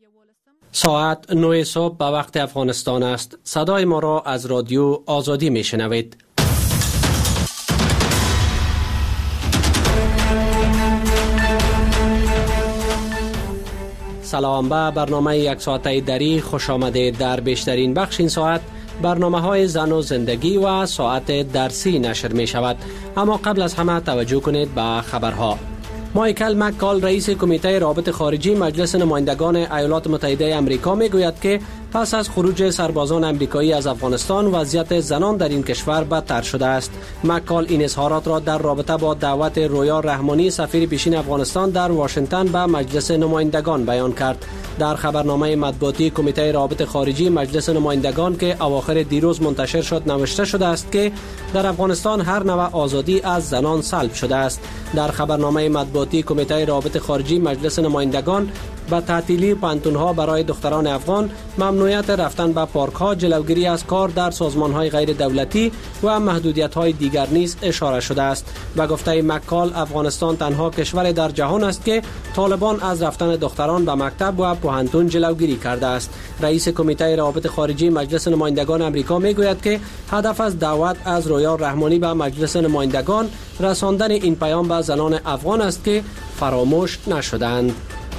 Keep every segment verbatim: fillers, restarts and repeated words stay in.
ساعت نه صبح به وقت افغانستان است. صدای ما را از رادیو آزادی می شنوید. سلام، به برنامه یک ساعته دری خوش آمدید. در بیشترین بخش این ساعت برنامه های زن و زندگی و ساعت درسی نشر می شود. اما قبل از همه توجه کنید به خبرها. مایکل مککال رئیس کمیته رابط خارجی مجلس نمایندگان ایالات متحده آمریکا می گوید که پس از خروج سربازان آمریکایی از افغانستان وضعیت زنان در این کشور بدتر شده است. مککال این اظهارات را در رابطه با دعوت رویا رحمانی سفیر پیشین افغانستان در واشنگتن به مجلس نمایندگان بیان کرد. در خبرنامه مطبوعاتی کمیته رابط خارجی مجلس نمایندگان که اواخر دیروز منتشر شد نوشته شده است که در افغانستان هر نوع آزادی از زنان سلب شده است. در خبرنامه مطبوعاتی کمیته رابط خارجی مجلس نمایندگان با تعطیلی پانتون‌ها برای دختران افغان، ممنوعیت رفتن به پارک‌ها، جلوگیری از کار در سازمان‌های غیر دولتی و محدودیت‌های دیگر نیز اشاره شده است. به گفته مککال، افغانستان تنها کشور در جهان است که طالبان از رفتن دختران به مکتب و پوهنتون جلوگیری کرده است. رئیس کمیته روابط خارجی مجلس نمایندگان آمریکا میگوید که هدف از دعوت از رویا رحمانی به مجلس نمایندگان رساندن این پیام به زنان افغان است که فراموش نشدند.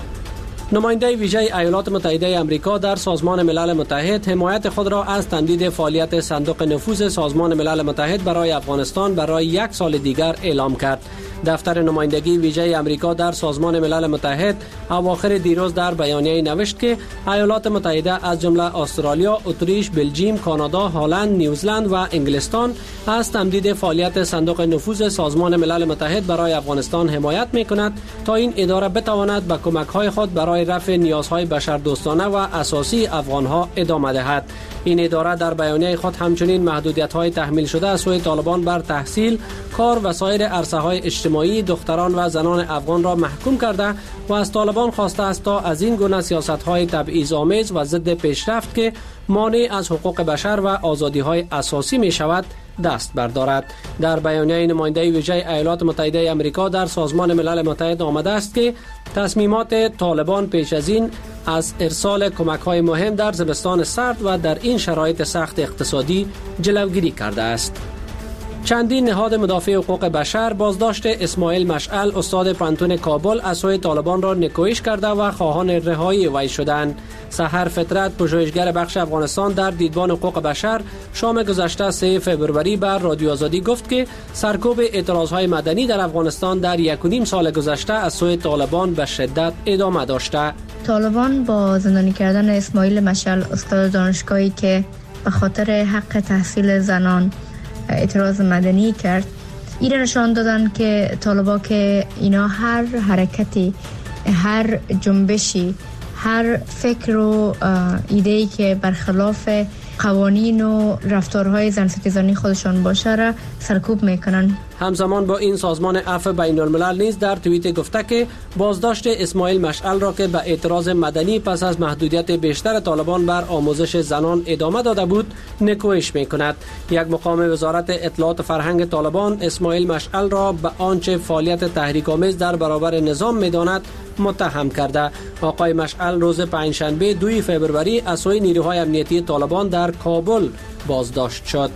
نماینده ویژه ایالات متحده آمریکا در سازمان ملل متحد حمایت خود را از تمدید فعالیت صندوق نفوذ سازمان ملل متحد برای افغانستان برای یک سال دیگر اعلام کرد. دفتر نمایندگی ویژه آمریکا در سازمان ملل متحد اواخر دیروز در بیانیه نوشت که ایالات متحده از جمله استرالیا، اتریش، بلژیم، کانادا، هلند، نیوزلند و انگلستان از تمدید فعالیت صندوق نفوذ سازمان ملل متحد برای افغانستان حمایت می‌کند تا این اداره بتواند به کمک‌های خود برای رفع نیازهای بشردوستانه و اساسی افغان‌ها ادامه دهد. این اداره در بیانیه خود همچنین محدودیت‌های تحمیل شده از سوی طالبان بر تحصیل، کار و سایر عرصه‌های اجتماعی دختران و زنان افغان را محکوم کرده و از طالبان خواسته است تا از این گونه سیاست‌های تبعیض‌آمیز و ضد پیشرفت که مانع از حقوق بشر و آزادی‌های اساسی می‌شود دست بردارد. در بیانیه نماینده ویژه ایالات متحده آمریکا در سازمان ملل متحد آمده است که تصمیمات طالبان پیش از این از ارسال کمک‌های مهم در زمستان سرد و در این شرایط سخت اقتصادی جلوگیری کرده است. چندین نهاد مدافع حقوق بشر بازداشت اسماعیل مشعل استاد پانتون کابل از سوی طالبان را نکوهش کرده و خواهان رهایی وی شدند. سحر فطرت، پژوهشگر بخش افغانستان در دیدبان حقوق بشر، شام گذشته سه فوریه بر رادیو آزادی گفت که سرکوب اعتراضهای مدنی در افغانستان در یک و نیم سال گذشته از سوی طالبان به شدت ادامه داشته. طالبان با زندانی کردن اسماعیل مشعل استاد دانشگاهی که به خاطر حق تحصیل زنان اعتراض مدنی کرد، این نشان دادن که طالبا که اینا هر حرکتی، هر جنبشی، هر فکر و ایده‌ای که برخلاف قوانین و رفتارهای زن ستیزانی خودشان باشه را سرکوب میکنن. همزمان با این سازمان عفو بین الملل نیز در توییت گفته که بازداشت اسماعیل مشعل را که به اعتراض مدنی پس از محدودیت بیشتر طالبان بر آموزش زنان ادامه داده بود نکوهش میکند. یک مقام وزارت اطلاعات فرهنگ طالبان اسماعیل مشعل را به آنچه فعالیت تحریک‌آمیز در برابر نظام میداند متهم کرده. آقای مشعل روز پنجشنبه دوم فوریه از سوی نیروهای امنیتی طالبان در کابل بازداشت شد.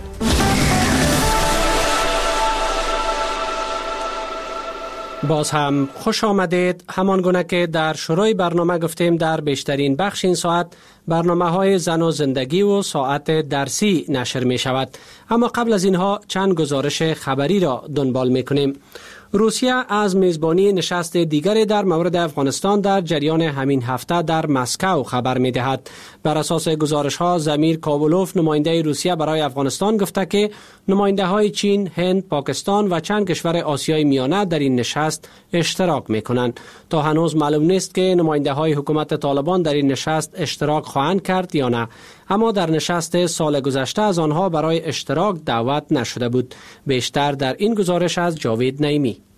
باز هم خوش آمدید. همان گونه که در شروع برنامه گفتیم در بیشترین بخش این ساعت برنامه های زن و زندگی و ساعت درسی نشر می شود. اما قبل از اینها چند گزارش خبری را دنبال می کنیم. روسیه از میزبانی نشست دیگری در مورد افغانستان در جریان همین هفته در مسکو خبر می دهد. بر اساس گزارش ها زمیر کابولوف نماینده روسیه برای افغانستان گفته که نماینده های چین، هند، پاکستان و چند کشور آسیای میانه در این نشست اشتراک می کنند. تا هنوز معلوم نیست که نماینده های حکومت طالبان در این نشست اشتراک خواهند کرد یا نه، اما در نشست سال گذشته از آنها برای اشتراک دعوت نشده بود. بیشتر در این گزارش از جاوید نعیمی.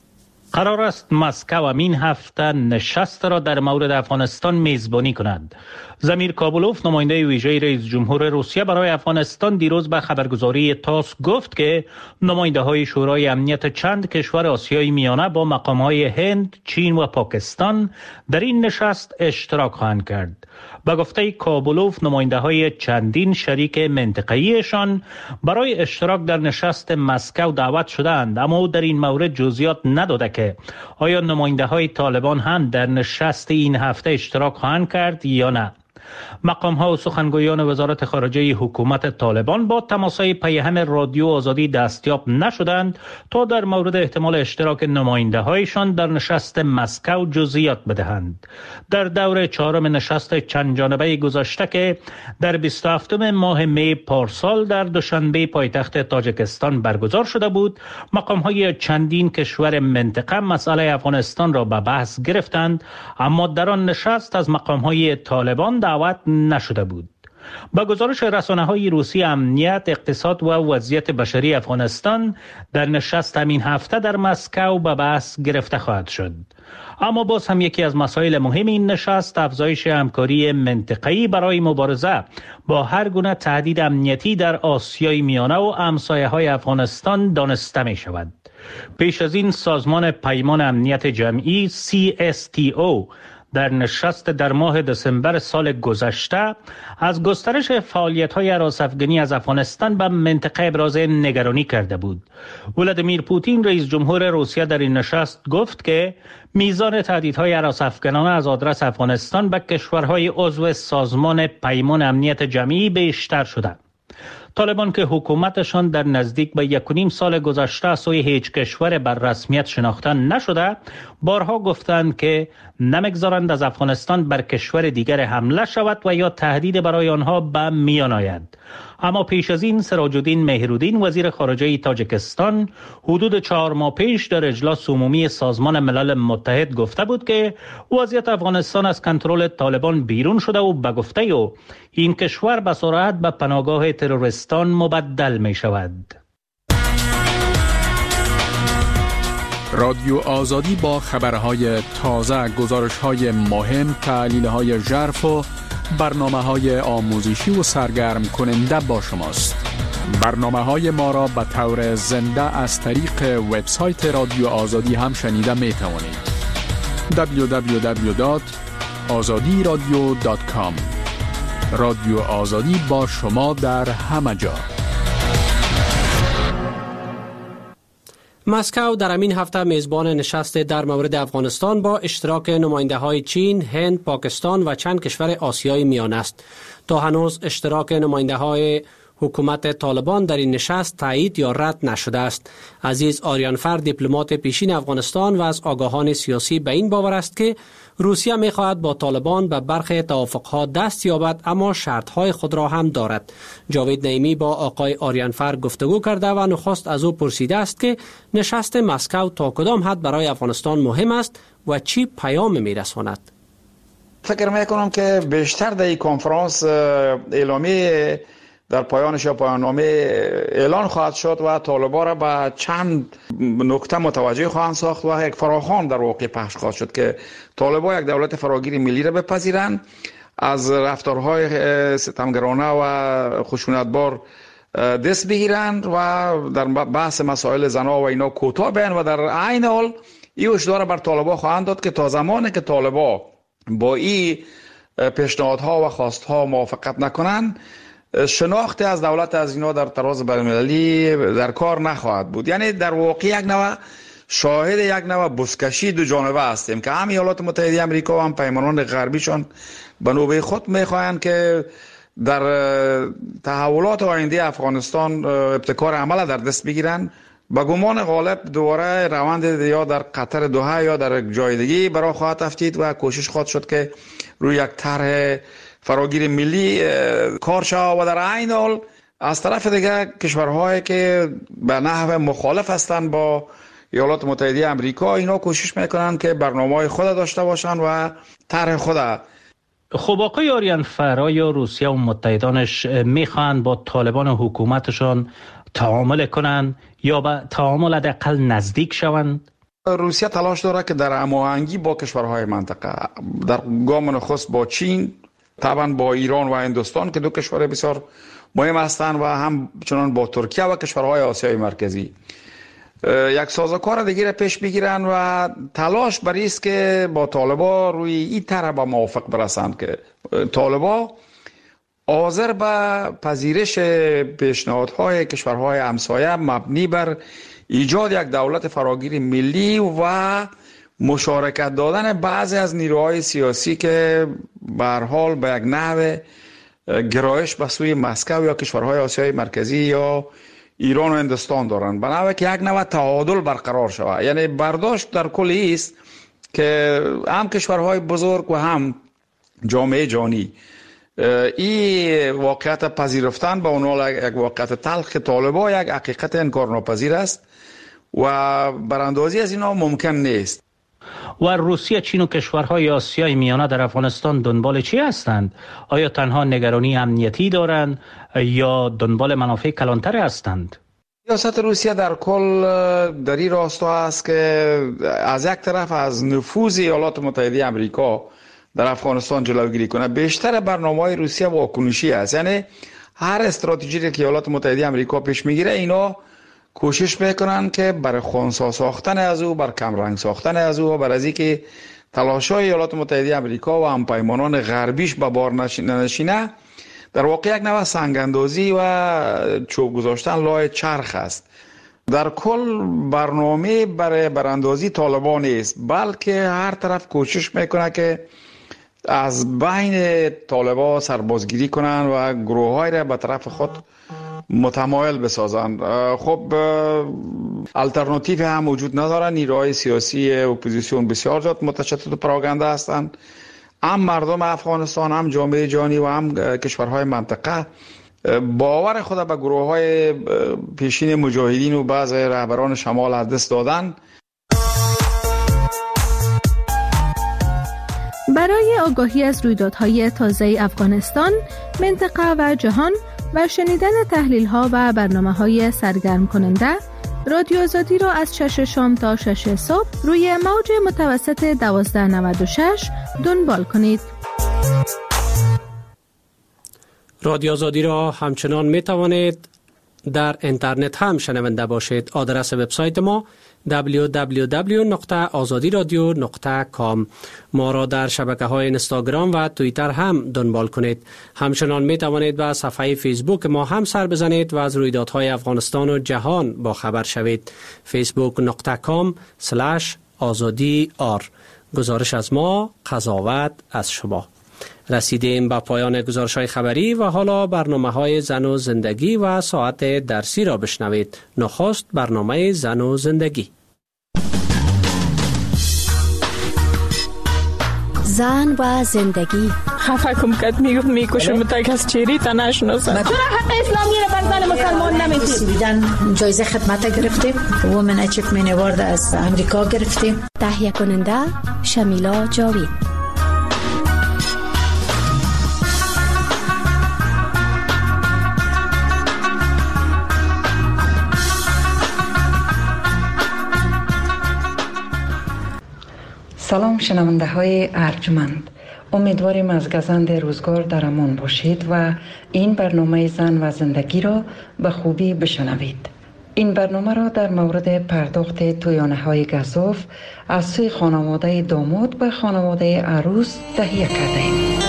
قرار است مسکو همین هفته نشست را در مورد افغانستان میزبانی کند. زمیر کابولوف، نماینده ویژه رئیس جمهور روسیه برای افغانستان، دیروز به خبرگزاری تاس گفت که نماینده های شورای امنیت چند کشور آسیای میانه با مقام های هند، چین و پاکستان در این نشست اشتراک خواهند کرد. به گفته کابولوف، نماینده های چندین شریک منطقه‌ایشان برای اشتراک در نشست مسکو دعوت شدند، اما او در این مورد جزئیات نداده که آیا نماینده های طالبان هم در نشست این هفته اشتراک خواهند کرد یا نه. مقام ها و سخنگویان وزارت خارجه حکومت طالبان با تماسهای پیهم رادیو آزادی دستیاب نشدند تا در مورد احتمال اشتراک نماینده هایشان در نشست مسکو جزئیات بدهند. در دور چهارم نشست چند جانبه گذشته که در بیست و هفتم ماه می پارسال در دوشنبه پایتخت تاجیکستان برگزار شده بود، مقام های چندین کشور منطقه مسئله افغانستان را به بحث گرفتند، اما در آن نشست از مقام های طالبان دعوت نشده بود. با گزارش رسانه‌های روسی، امنیت، اقتصاد و وضعیت بشری افغانستان در نشست همین هفته در مسکو به بحث گرفته خواهد شد. اما باز هم یکی از مسائل مهم این نشست افزایش همکاری منطقه‌ای برای مبارزه با هر گونه تهدید امنیتی در آسیای میانه و همسایه‌های افغانستان دانسته می شود. پیش از این سازمان پیمان امنیت جمعی سی اس تی او در نشست در ماه دسامبر سال گذشته از گسترش فعالیت‌های هراس‌افکنی از افغانستان به منطقه ابراز نگرانی کرده بود. ولادیمیر پوتین، رئیس جمهور روسیه، در این نشست گفت که میزان تهدیدهای هراس‌افکنانه از آدرس افغانستان به کشورهای عضو سازمان پیمان امنیت جمعی بیشتر شده. طالبان که حکومتشان در نزدیک به یک و نیم سال گذشته از سوی هیچ کشور بر رسمیت شناخته نشده، بارها گفتند که نمیگذارند از افغانستان بر کشور دیگر حمله شود و یا تهدید برای آنها به میان آید. اما پیش از این سراج الدین مهرالدین، وزیر خارجه تاجیکستان، حدود چهار ماه پیش در اجلاس عمومی سازمان ملل متحد گفته بود که وضعیت افغانستان از کنترل طالبان بیرون شده و به گفته او این کشور به سرعت به پناهگاه تروریستان مبدل می شود. رادیو آزادی با خبرهای تازه، گزارش‌های مهم، تحلیل‌های ژرف و برنامه‌های آموزشی و سرگرم کننده با شماست. برنامه‌های ما را به طور زنده از طریق وبسایت رادیو آزادی هم شنیده می‌توانید. دبلیو دبلیو دبلیو دات آزادی رادیو دات کام. رادیو آزادی با شما در همه جا. مسکو در همین هفته میزبان نشست در مورد افغانستان با اشتراک نماینده های چین، هند، پاکستان و چند کشور آسیای میانه است. تا هنوز اشتراک نماینده های حکومت طالبان در این نشست تایید یا رد نشده است. عزیز آریانفر، دیپلمات پیشین افغانستان و از آگاهان سیاسی، به این باور است که روسیه می‌خواهد با طالبان به برخی توافق‌ها دست یابد، اما شرط‌های خود را هم دارد. جاوید نعیمی با آقای آریانفر گفتگو کرده و نخست از او پرسیده است که نشست مسکو تا کدام حد برای افغانستان مهم است و چی پیام می‌رساند. فکر می‌کنم که بیشتر در این کنفرانس اعلامی در پایانش یا پایان نامه اعلان خواهد شد و طالبان را به چند نکته متوجه خواهند ساخت و یک فراخوان در واقع پخش خواهد شد که طالبان یک دولت فراگیر ملی را بپذیرند، از رفتارهای ستمگرانه و خشونتبار دست بگیرند و در بحث مسائل زنا و اینا کوتاه بیان و در عین حال این هشدار بر طالبان خواهند داد که تا زمانی که طالبان با این پیشنهادها و خواستها موافقت نکنند، شناخت از دولت از اینا در طراز بین‌المللی در کار نخواهد بود. یعنی در واقع یک نوع شاهد یک نوع بزکشی دو جانبه هستیم که هم ایالات متحده آمریکا و هم پیمانان غربیشان به نوبه خود میخواهند که در تحولات آینده افغانستان ابتکار عمل در دست بگیرند. با گمان غالب دوباره روند یا در قطر دوحه یا در جای دیگه برای خواهد افتید و کوشش خواهد شد که روی یک طرح فراگیر ملی کار شود و در عین حال از طرف دیگر کشورهایی که به نحو مخالف هستند با ایالات متحده آمریکا، اینا کوشش میکنند که برنامه‌های خود داشته باشند و طرح خود. خب آقای آریانفر، یا روسیه و متحدانش میخوان با طالبان و حکومتشان تعامل کنند یا به تعامل حداقل نزدیک شوند؟ روسیه تلاش داره که در هماهنگی با کشورهای منطقه، در گام نخست با چین، طبعا با ایران و هندوستان که دو کشور بسیار مهم هستند و همچنان با ترکیه و کشورهای آسیای مرکزی یک سازوکار دیگه پیش بگیرن و تلاش بر است که با طالبا روی این طرح به موافق برسند که طالبا حاضر به پذیرش پیشنهادهای کشورهای همسایه مبنی بر ایجاد یک دولت فراگیر ملی و مشارکت دادن بعضی از نیروهای سیاسی که به هر حال به یک نحو گرایش به سوی مسکو یا کشورهای آسیای مرکزی یا ایران و هندوستان دارن، به نحوی که یک نوع تعادل برقرار شود. یعنی برداشت در کل است که هم کشورهای بزرگ و هم جامعه جهانی این واقعیت پذیرفتن به عنوان یک واقعیت تلخ که طالبا یک حقیقت انکارناپذیر است و براندازی از اینا ممکن نیست. و روسیه، چین و کشورهای آسیای میانه در افغانستان دنبال چی هستند؟ آیا تنها نگرانی امنیتی دارند یا دنبال منافع کلانتر هستند؟ سیاست روسیه در کل در این راستا است که از یک طرف از نفوذ ایالات متحده آمریکا در افغانستان جلوگیری کنه. بیشتر برنامه‌های روسیه واکنشی است، یعنی هر استراتژی که ایالات متحده آمریکا پیش میگیره اینا کوشش میکنن که بر خنثی ساختن از او، بر کمرنگ ساختن از او و بر از اینکه تلاش‌های ایالات متحده آمریکا و همپیمانان غربیش به بار نشینه در واقع یک نوع سنگ‌اندازی و چوب گذاشتن لای چرخ است. در کل برنامه برای براندازی طالبان نیست، بلکه هر طرف کوشش میکنه که از بین طالبان سربازگیری کنن و گروه‌های را به طرف خود متمایل بسازند. خب الटरनेटिव هم وجود نداره. نیروهای سیاسی اپوزیسیون بسیار زیاد متشدد و پراگنده هستند. هم مردم افغانستان، هم جامعه جهانی و هم کشورهای منطقه باور خود به گروه‌های پیشین مجاهدین و بعضی رهبران شمال از دست دادن. برای آگاهی از رویدادهای تازه افغانستان، منطقه و جهان و شنیدن تحلیل‌ها و برنامه‌های سرگرم کننده، رادیو آزادی را از شش شام تا شش صبح روی موج متوسط دوازده نود و شش دنبال کنید. رادیو آزادی را همچنان می توانید در اینترنت هم شنونده باشید. آدرس وبسایت ما دبلیو دبلیو دبلیو نقطه آزادی رادیو نقطه کام. ما را در شبکه‌های اینستاگرام و توییتر هم دنبال کنید. همچنان می توانید به صفحه فیسبوک ما هم سر بزنید و از رویدادهای افغانستان و جهان با خبر شوید. فیسبوک نقطه کام سلش آزادی آر. گزارش از ما، قضاوت از شما. رسیدیم به پایان گزارش‌های خبری و حالا برنامه‌های زن و زندگی و ساعت درسی را بشنوید. نخست برنامه زن و زندگی. زن و زندگی. خفه کم کت میگفت میکشم تا از چیری تا نشناسم. چرا حق اسلامی را بر زن مسلمان نمیدید؟ بیدن جایزه خدمت گرفتیم. وومن اچیومنت اوارد از امریکا گرفتیم. تهیه کننده شمیلا جاوید. سلام شنونده های ارجمند، امیدواریم از گزند روزگار در امان باشید و این برنامه زن و زندگی را به خوبی بشنوید. این برنامه را در مورد پرداخت تویانه های گزاف از سوی خانواده داماد به خانواده عروس تهیه کرده ایم.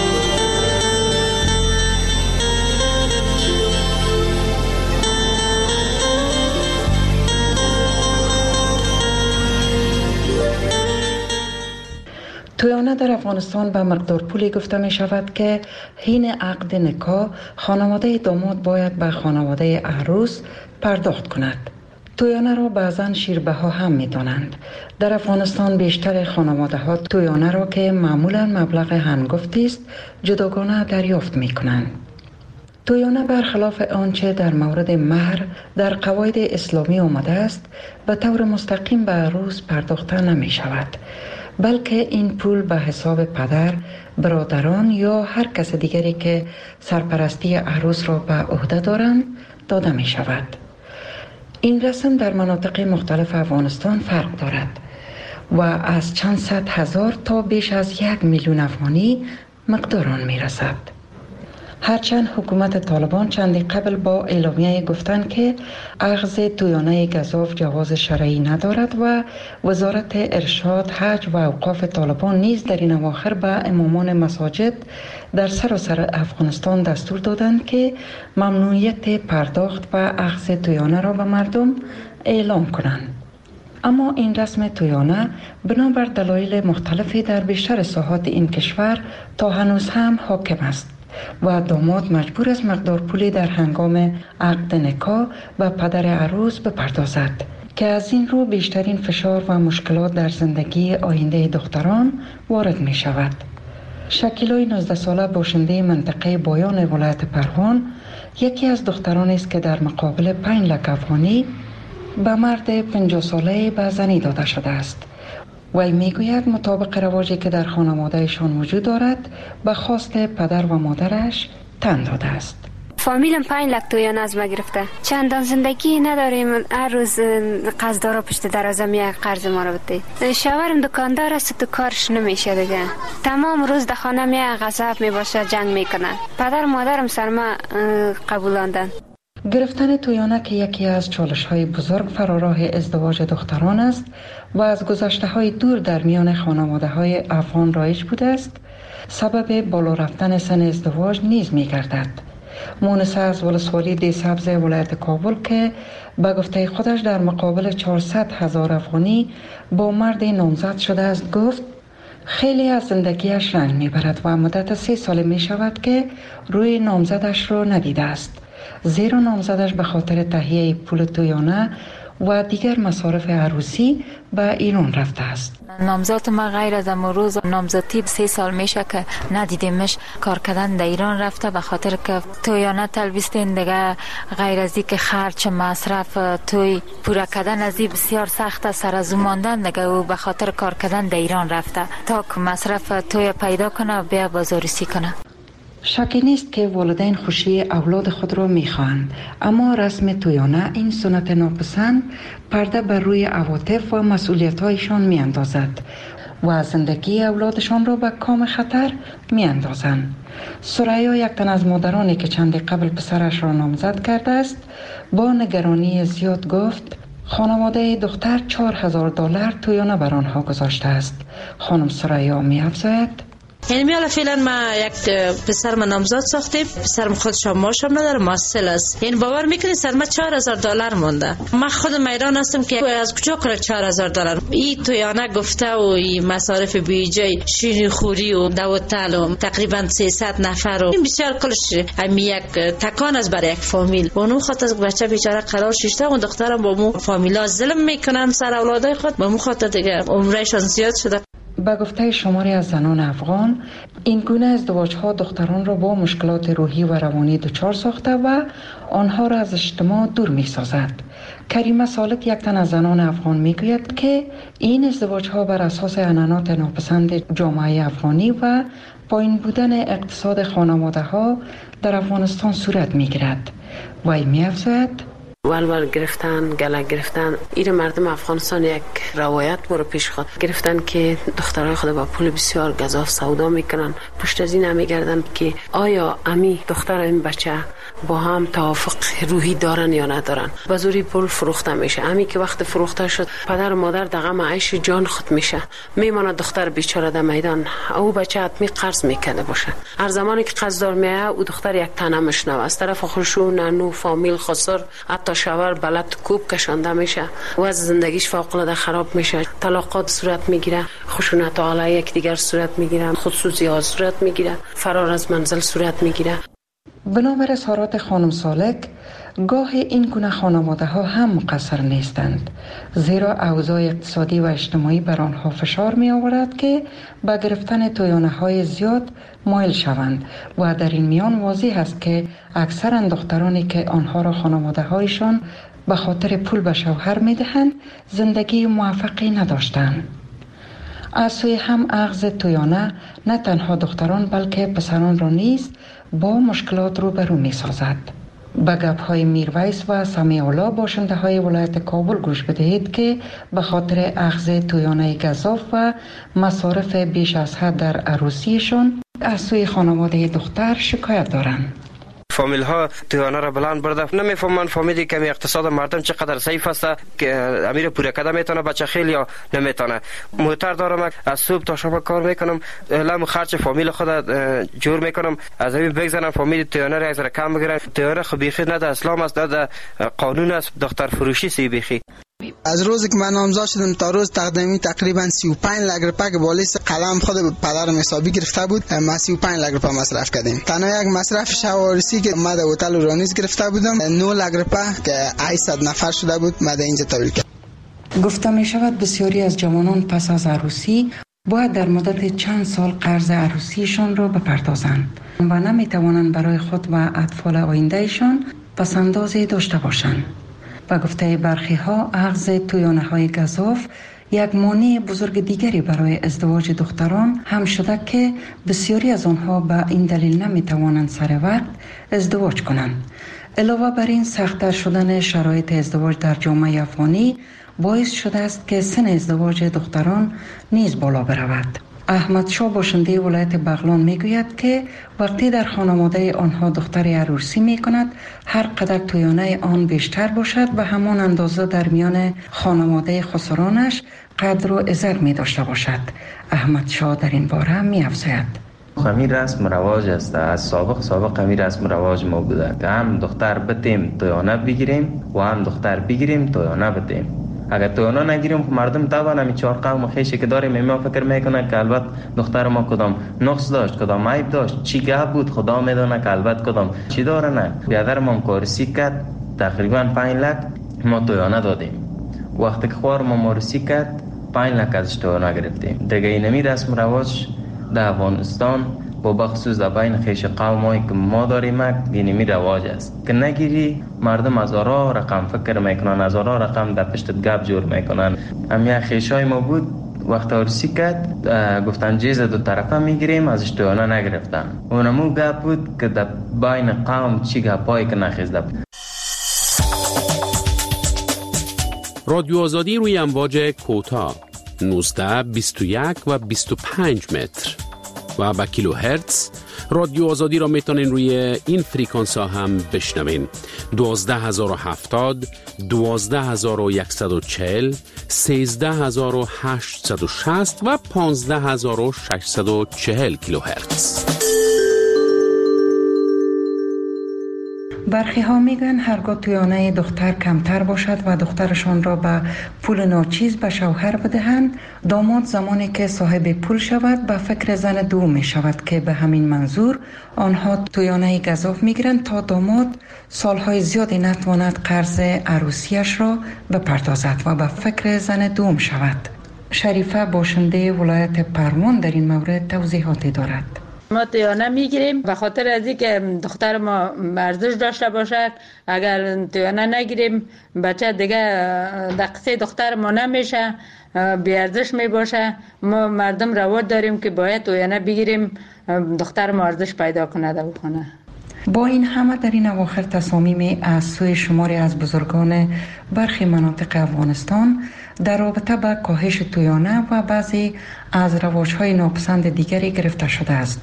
تویانه در افغانستان به مقدار پولی گفته می شود که حین عقد نکاح خانواده داماد باید به خانواده عروس پرداخت کند. تویانه را بعضا شیربها هم می دانند. در افغانستان بیشتر خانواده ها تویانه را که معمولا مبلغ هنگفتی است جداگانه دریافت می کنند. تویانه برخلاف آنچه در مورد مهر در قواعد اسلامی آمده است به طور مستقیم به عروس پرداخته نمی شود، بلکه این پول به حساب پدر، برادران یا هر کس دیگری که سرپرستی عروس را به عهده دارند داده می شود. این رسم در مناطق مختلف افغانستان فرق دارد. و از چند صد هزار تا بیش از یک میلیون افغانی مقدار آن می رسد. هرچند حکومت طالبان چندی قبل با اعلامیه گفتند که اخذ تویانه گزاف جواز شرعی ندارد و وزارت ارشاد، حج و اوقاف طالبان نیز در این اواخر به امامان مساجد در سراسر افغانستان دستور دادند که ممنوعیت پرداخت و اخذ تویانه را به مردم اعلام کنند. اما این رسم تویانه بنابر دلایل مختلفی در بیشتر ساحات این کشور تا هنوز هم حاکم است و داماد مجبور است مقدار پولی در هنگام عقد نکاح و پدر عروس بپردازد که از این رو بیشترین فشار و مشکلات در زندگی آینده دختران وارد می شود. شکیلای نوزده ساله باشنده منطقه بایان ولایت پروان یکی از دختران است که در مقابل پنج لک افغانی به مرد پنجاه ساله به زنی داده شده است. وی میگوید مطابق رواجی که در خانوادهشان وجود دارد به خواست پدر و مادرش تن داده است. فامیلم پنج لک تویان از ما گرفته. چندان زندگی نداریم. هر روز قرضدارا پشت دروازه میاد قرض ما رو بده. شوهرم دکاندار است، تو کارش نمیشه دیگه. تمام روز در خانه میاد غضب میباشه، جنگ میکنه. پدر و مادرم سر ما قبولاندن. گرفتن تویانه که یکی از چالش‌های بزرگ فراراه ازدواج دختران است و از گذشته‌های دور در میان خانواده‌های افغان رایج بوده است، سبب بالا رفتن سن ازدواج نیز می‌گردد. مونسه از ولسوالی دی سبز ولایت کابل که به گفته خودش در مقابل چهارصد هزار افغانی با مرد نامزد شده است گفت خیلی از زندگیش رنج می‌برد و مدت سه سال می‌شود که روی نامزدش را ندیده است. زیرا نامزدش به خاطر تهیه پول تویانه و دیگر مصارف عروسی به ایران رفته است. نامزد ما غیر از امروز نامزدی سه سال میشه که ندیدیمش. کار کردن در ایران رفته به خاطر که تویانه تلبیستین دیگه، غیر از اینکه خرچ مصرف توی پورا کردن از این بسیار سخت سر از ماندن دیگه، او به خاطر کار کردن در ایران رفته تا که مصرف توی پیدا کنه و بیا بازاریسی کنه. شکی نیست که والدین خوشی اولاد خود را می‌خواهند، اما رسم تویانه این سنت ناپسند پرده بر روی عواطف و مسئولیت‌هایشان می‌اندازد و زندگی اولادشان را به کام خطر می‌اندازند. سریا یک تن از مادرانی که چندی قبل پسرش را نامزد کرده است با نگرانی زیاد گفت خانواده دختر چهار هزار دلار تویانه بر آنها گذاشته است. خانم سریا می‌افزاید یعنی میالا فعلا ما یک پسر ما نامزد ساختیم، پسرم خودش هم ماشم نداره، ماسل است. یعنی باور میکنید سر ما چهار هزار دلار مونده. من خودم میدان هستم که از کجا کنه چهار هزار دلار. این تویانه گفته و این مصارف بیجای شیرینی خوری و دوتل و تقریبا سیصد نفر و این بسیار کلش همین یک تکان است برای یک فامیل. اونو خاطر از بچه بیچاره قرار شیشته اون دخترم با مو فامیلا ظلم میکنن سر اولادای خود، با مو خاطر دیگه عمرشون زیاد شده. به گفته شماری از زنان افغان این گونه ازدواج‌ها دختران را با مشکلات روحی و روانی دچار ساخته و آنها را از اجتماع دور می‌سازد. کریمه سالک یک تن از زنان افغان میگوید که این ازدواج‌ها بر اساس عنعنات ناپسند جامعه افغانی و پایین بودن اقتصاد خانواده‌ها در افغانستان صورت می‌گیرد. وی می‌افزاید ولول گرفتن، گله گرفتن، این مردم افغانستان یک روایت برو پیش خود گرفتن که دخترای خود با پول بسیار گزاف سودا میکنن. پشت از این هم میگردن که آیا امی دختر این بچه با هم توافق روحی دارن یا ندارن. با زوری پول فروخته میشه. امی که وقت فروخته شد پدر و مادر در غم عیش جان خود میشه، میمونه دختر بیچاره در میدان. او بچه حتمی قرض میکنه باشه. هر زمانی که قرضدار میایه او دختر یک تنه مشنوه از طرف خوشو نانو فامیل خسر، حتی شوهر بلد کوب کشانده میشه و از زندگیش فوق العاده خراب میشه. طلاقات صورت میگیره، خشونت علیه یک دیگر صورت میگیره، خودسوزی ها صورت میگیره، فرار از منزل صورت میگیره. بنابر اظهارات خانم سالک گاه این گونه خانواده ها هم مقصر نیستند، زیرا اوضاع اقتصادی و اجتماعی بر آنها فشار می آورد که به گرفتن تویانه های زیاد مایل شوند و در این میان واضح است که اکثر دخترانی که آنها را خانواده هایشان به خاطر پول به شوهر می دهند زندگی موفقی نداشتند. از سوی هم اخذ تویانه نه تنها دختران بلکه پسران را نیز با مشکلات روبرو می سازد. به گپ‌های میرویس و سمیع الله باشنده های ولایت کابل گوش بدهید که به خاطر اخذ تویانه گزاف و مصارف بیش از حد در عروسیشون از سوی خانواده دختر شکایت دارند. فامیل ها تویانه را بلند برده، نمیفهمن فامیلی که اقتصاد مردم چقدر ضعیف است که امیر پوره کده میتونه بچه خیلی یا نمیتونه. موتر دارم، از صبح تا شب کار میکنم، لام خرج فامیل خود جور میکنم، از همین بگذارم فامیل تویانه را از کم بگیرن. تویانه خو بیخی نه در اسلام است، نه در قانون است، دختر فروشی سی بیخی. از روزی که من نامزد شدم تا روز تقدیمی تقریبا سی و پنج لک روپیه که بالیس قلم خود پدرم حسابی گرفته بود، ما سی و پنج لک روپیه مصرف کردیم. تنها یک مصرف شوارسی که ما در هتل اورانیس گرفته بودم نه لک روپیه که هشتصد نفر شده بود، ما در اینجا تولید کردم. گفته می شود بسیاری از جوانان پس از عروسی باید در مدت چند سال قرض عروسیشان را بپردازند و نمی توانند برای خود و اطفال آیندهشان پسندازی داشته باشند. و گفته برخی ها اخذ تویانه های گزاف یک مانع بزرگ دیگری برای ازدواج دختران هم شده که بسیاری از آنها به این دلیل نمی توانند سر وقت ازدواج کنند. علاوه بر این سخت‌تر شدن شرایط ازدواج در جامعه افغانی باعث شده است که سن ازدواج دختران نیز بالا برود. احمد شاه باشنده ولایت بغلان میگوید که وقتی در خانواده آنها دختری عروسی می کند، هر قدر تویانه آن بیشتر باشد به همان اندازه در میان خانواده خسرانش قدر و عزت می داشته باشد. احمد شاه در این باره می افزاید: همین رسم رواج است، از سابق سابق همین رسم رواج ما بوده که هم دختر بتیم تویانه بگیریم و هم دختر بگیریم تویانه بتیم. اگر تویانه نگیریم که مردم طبعا همین چهار قوم و خیشی که داریم ما فکر میکنن که البته دختر ما کدام نقص داشت، کدام عیب داشت، چی گپ بود خدا میدونه که البته کدام چی داره. نه، بیادر ما کارسی کرد تقریبا پنج لک ما تویانه دادیم. وقتی که خوار ما مارسی کرد پنج لک ازش تویانه گرفتیم. دیگه اینمی رسم رواج در افغانستان با بخصوص در بین خیش قومایی که ما داریم اینمی رواج است که نگیری مردم هزارها رقم فکر میکنن، هزارها رقم در پشت گپ جور میکنن. همین خیشای ما بود وقت عروسی کرد گفتن جیز دو طرفه میگیریم، ازش تویانه نگرفتن. اونمو گپ بود که در بین قوم چی گپایی که نخیزده. رادیو آزادی روی امواج کوتاه نوزده، بیست و یک و بیست و پنج متر و با کیلو هرتز. رادیو آزادی را میتونین روی این فریکانس ها هم بشنوین: دوازده هزار و هفتاد، دوازده هزار و صد و چهل، سیزده هزار و هشتصد و شصت و پانزده هزار و ششصد و چهل کیلو هرتز. برخی ها میگن هرگاه تویانه دختر کمتر باشد و دخترشان را به پول ناچیز به شوهر بدهند، داماد زمانی که صاحب پول شود به فکر زن دوم می شود که به همین منظور آنها تویانه گزاف میگیرند تا داماد سالهای زیادی نتواند قرض عروسیش را بپردازد و به فکر زن دوم شود. شریفه باشنده ولایت پروان در این مورد توضیحاتی دارد. ما تویانه میگیریم به خاطر از اینکه دختر ما ارزش داشته باشه. اگر تویانه نگیریم بچه دیگه دقیقه دختر ما نمیشه، بی ارزش می باشه. ما مردم رواج داریم که باید تویانه بگیریم دختر ما ارزش پیدا کنه و بکنه. با این همه در این اواخر تصامیم از سوی شماری از بزرگان برخی مناطق افغانستان در رابطه با کاهش تویانه و بعضی از رواج‌های ناپسند دیگری گرفته شده است.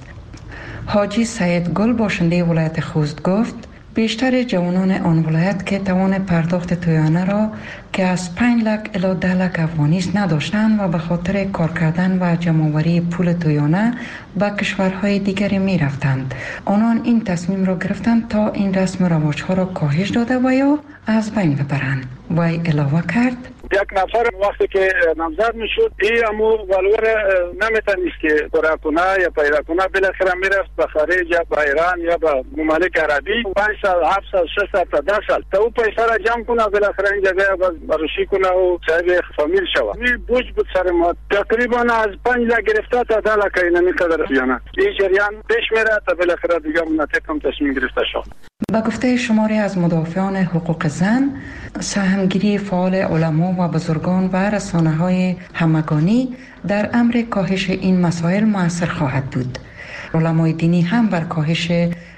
حاجی سید گل باشنده ولایت خوست گفت بیشتر جوانان آن ولایت که توان پرداخت تویانه را که از پنج لک الی ده لک افغانی نداشتند و به خاطر کار کردن و جمع‌آوری پول تویانه به کشورهای دیگری می رفتند. آنان این تصمیم را گرفتند تا این رسم و رواج‌ها را کاهش داده و یا از بین ببرند. وی علاوه کرد: یک نفر وقتی که نامزد میشد این امو ولور نمیتونست که کار کنه یا پیدا کنه، بالاخره میرفت به خارج یا به ایران یا به ممالک عربی پنج سال، هفت سال، شش سال تا ده سال تا او پیسه را جمع کنه، بالاخره این جگه بروشی کنه و صاحب فامیل شود. این بوج بود سر ما، تقریبا از پنج لک گرفته تا ده لک اینمی قدر بیانه. این جریان پیش میره تا بالاخره دیگه منطقه تصمیم گرفته شد. با گفته شماری از مدافعان حقوق زن، سهمگیری فعال علما و بزرگان و رسانه‌های همگانی در امر کاهش این مسائل مؤثر خواهد بود. علمای دینی هم بر کاهش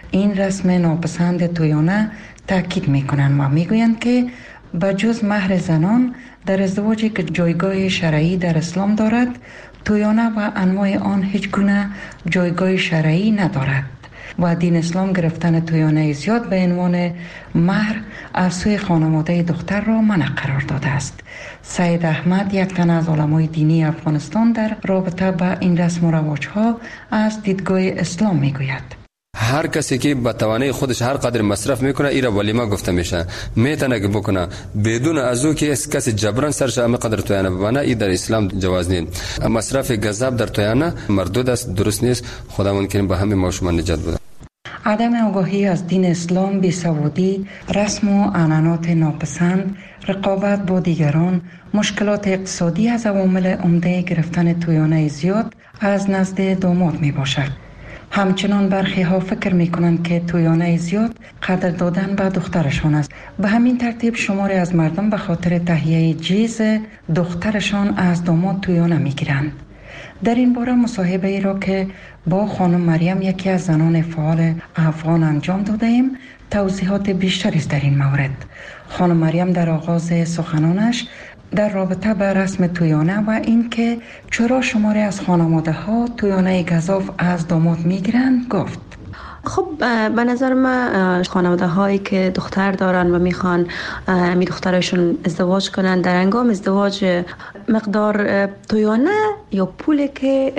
این رسم ناپسند تویانه تاکید میکنند و میگویند که بجز مهر زنان در ازدواجی که جایگاه شرعی در اسلام دارد، تویانه و انواع آن هیچ گونه جایگاه شرعی ندارد و دین اسلام گرفتن تویانه زیاد به عنوان مهر از سوی خانواده دختر را منع قرار داده است. سید احمد، یک تن از علمای دینی افغانستان، در رابطه با این رسم و رواج‌ها از دیدگاه اسلام میگوید: هر کسی که به توانای خودش هر قدر مصرف میکنه ایرا ولیمه گفته میشه، میتونه که بکنه بدون از او که کسی جبران سرش همه قدر تویانه ببنه. این در اسلام جواز نیست. مصرف غضب در تویانه مردود است، درست نیست. خداوند کریم به همه ما شما نجات بده. عدم آگاهی از دین اسلام، بیسوادی، رسم و عنعنات ناپسند، رقابت با دیگران، مشکلات اقتصادی از عوامل عمده گرفتن تویانه زیاد از نزد داماد می باشد. همچنان برخی ها فکر می کنند که تویانه زیاد قدر دادن به دخترشان است. به همین ترتیب شماری از مردم به خاطر تهیه جیز دخترشان از داماد تویانه می گیرند. در این باره مصاحبه ای را که با خانم مریم، یکی از زنان فعال افغان، انجام داده ایم، توضیحات بیشتری است در این مورد. خانم مریم در آغاز سخنانش در رابطه با رسم تویانه و این که چرا شماری از خانواده ها تویانه گزاف از داماد میگیرند گفت: خب به نظر من خانواده هایی که دختر دارن و میخوان می دخترشون ازدواج کنن، در هنگام ازدواج مقدار تویانه یا پولی که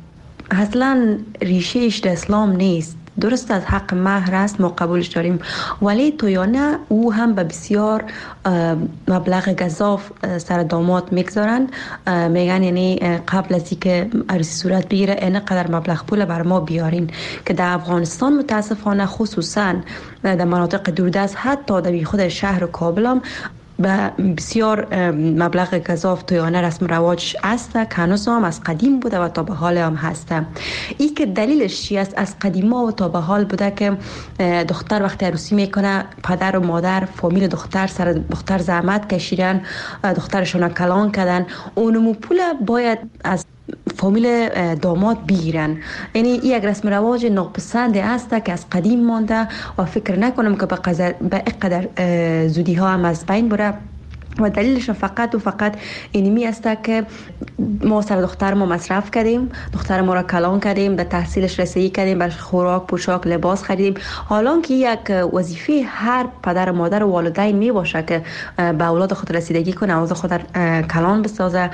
اصلا ریشهش در اسلام نیست، درست از حق مهر است، ما قبولش داریم، ولی تویانه او هم به بسیار مبلغ گزاف سر داماد میگذارن. میگن یعنی قبل از اینکه عروسی صورت بگیره اینقدر مبلغ پول بر ما بیارین، که در افغانستان متاسفانه خصوصا در مناطق دوردست، حتی در خود شهر کابل هم به بسیار مبلغ گزاف تویانه رسم رواج است که هنوز هم از قدیم بوده و تا به حال هم هسته. این که دلیلش چی است؟ از قدیما و تا به حال بوده که دختر وقتی عروسی میکنه، پدر و مادر، فامیل دختر سر دختر زحمت کشیدن، دخترشون کلان کردن، اونمو پول باید از فامیل داماد بگیرن. یعنی این یک رسم رواج ناپسند است که از قدیم مانده و فکر نکنم که به اینقدر زودی ها هم از بین بره. و دلیلش فقط و فقط اینمی است که ما سر دختر ما مصرف کردیم، دختر ما را کلان کردیم، به تحصیلش رسیدگی کردیم، برش خوراک، پوشاک، لباس خریدیم. حالا که یک وظیفه هر پدر و مادر و والدین می باشه که به اولاد خود رسیدگی کنه، اولاد خود کلان بسازه،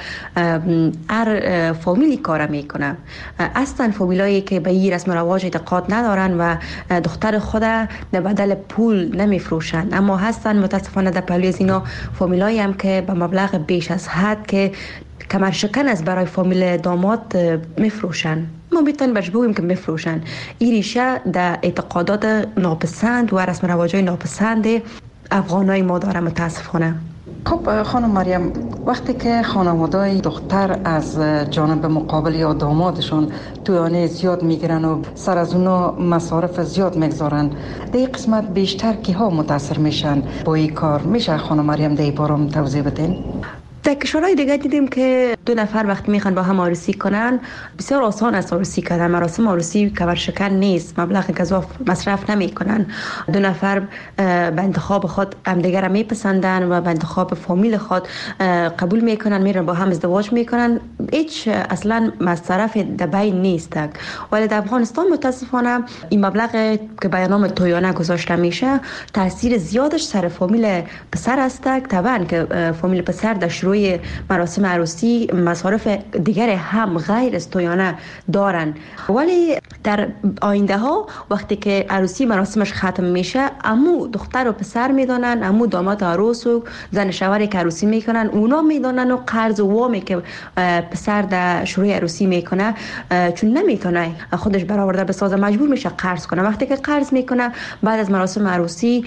هر فامیلی کار میکنه. اصلا فامیلایی که به این رسم رواج اعتقاد ندارن و دختر خود به بدل پول نمیفروشن، اما هستن متاسفانه در پهلوی از اینا فامیلای هم که به مبلغ بیش از حد که کمر شکن از برای فامیل داماد میفروشن. ما میتونیم برش بگوییم که میفروشن. این ریشه در اعتقادات ناپسند و رسم رواجای ناپسند افغانای ما داره متاسفانه. خب خانم مریم، وقتی که خانواده‌ی دختر از جانب مقابل یا دامادشون تویانه زیاد میگیرن و سر از اونا مصارف زیاد میگذارن، در این قسمت بیشتر کی ها متاثر میشن با این کار؟ میشه خانم مریم در این باره توضیح بدین؟ در کشورهای دیگه دیدیم که دو نفر وقتی میخوان با هم عروسی کنن، بسیار آسان است عروسی کردن. مراسم عروسی کمر شکن نیست، مبلغ گزاف مصرف نمیکنن. دو نفر به انتخاب خود همدیگر را میپسندن و به انتخاب فامیل خود قبول میکنن، میرن با هم ازدواج میکنن. هیچ اصلا مصرف در بین نیست. ولی در افغانستان متاسفانه این مبلغ که به نام تویانه گذاشته میشه، تاثیر زیادش سر فامیل پسر است. طبعا که فامیل پسر در شروع مراسم عروسی مصارف دیگر هم غیر از تویانه دارن، ولی در آینده ها وقتی که عروسی مراسمش ختم میشه، امو دختر و پسر میدانن، امو داماد عروس و زن شوهری که عروسی میکنن اونا میدانن و قرض و وامی که پسر در شروع عروسی میکنه چون نمیتونه خودش برآورده بسازه، مجبور میشه قرض کنه. وقتی که قرض میکنه بعد از مراسم عروسی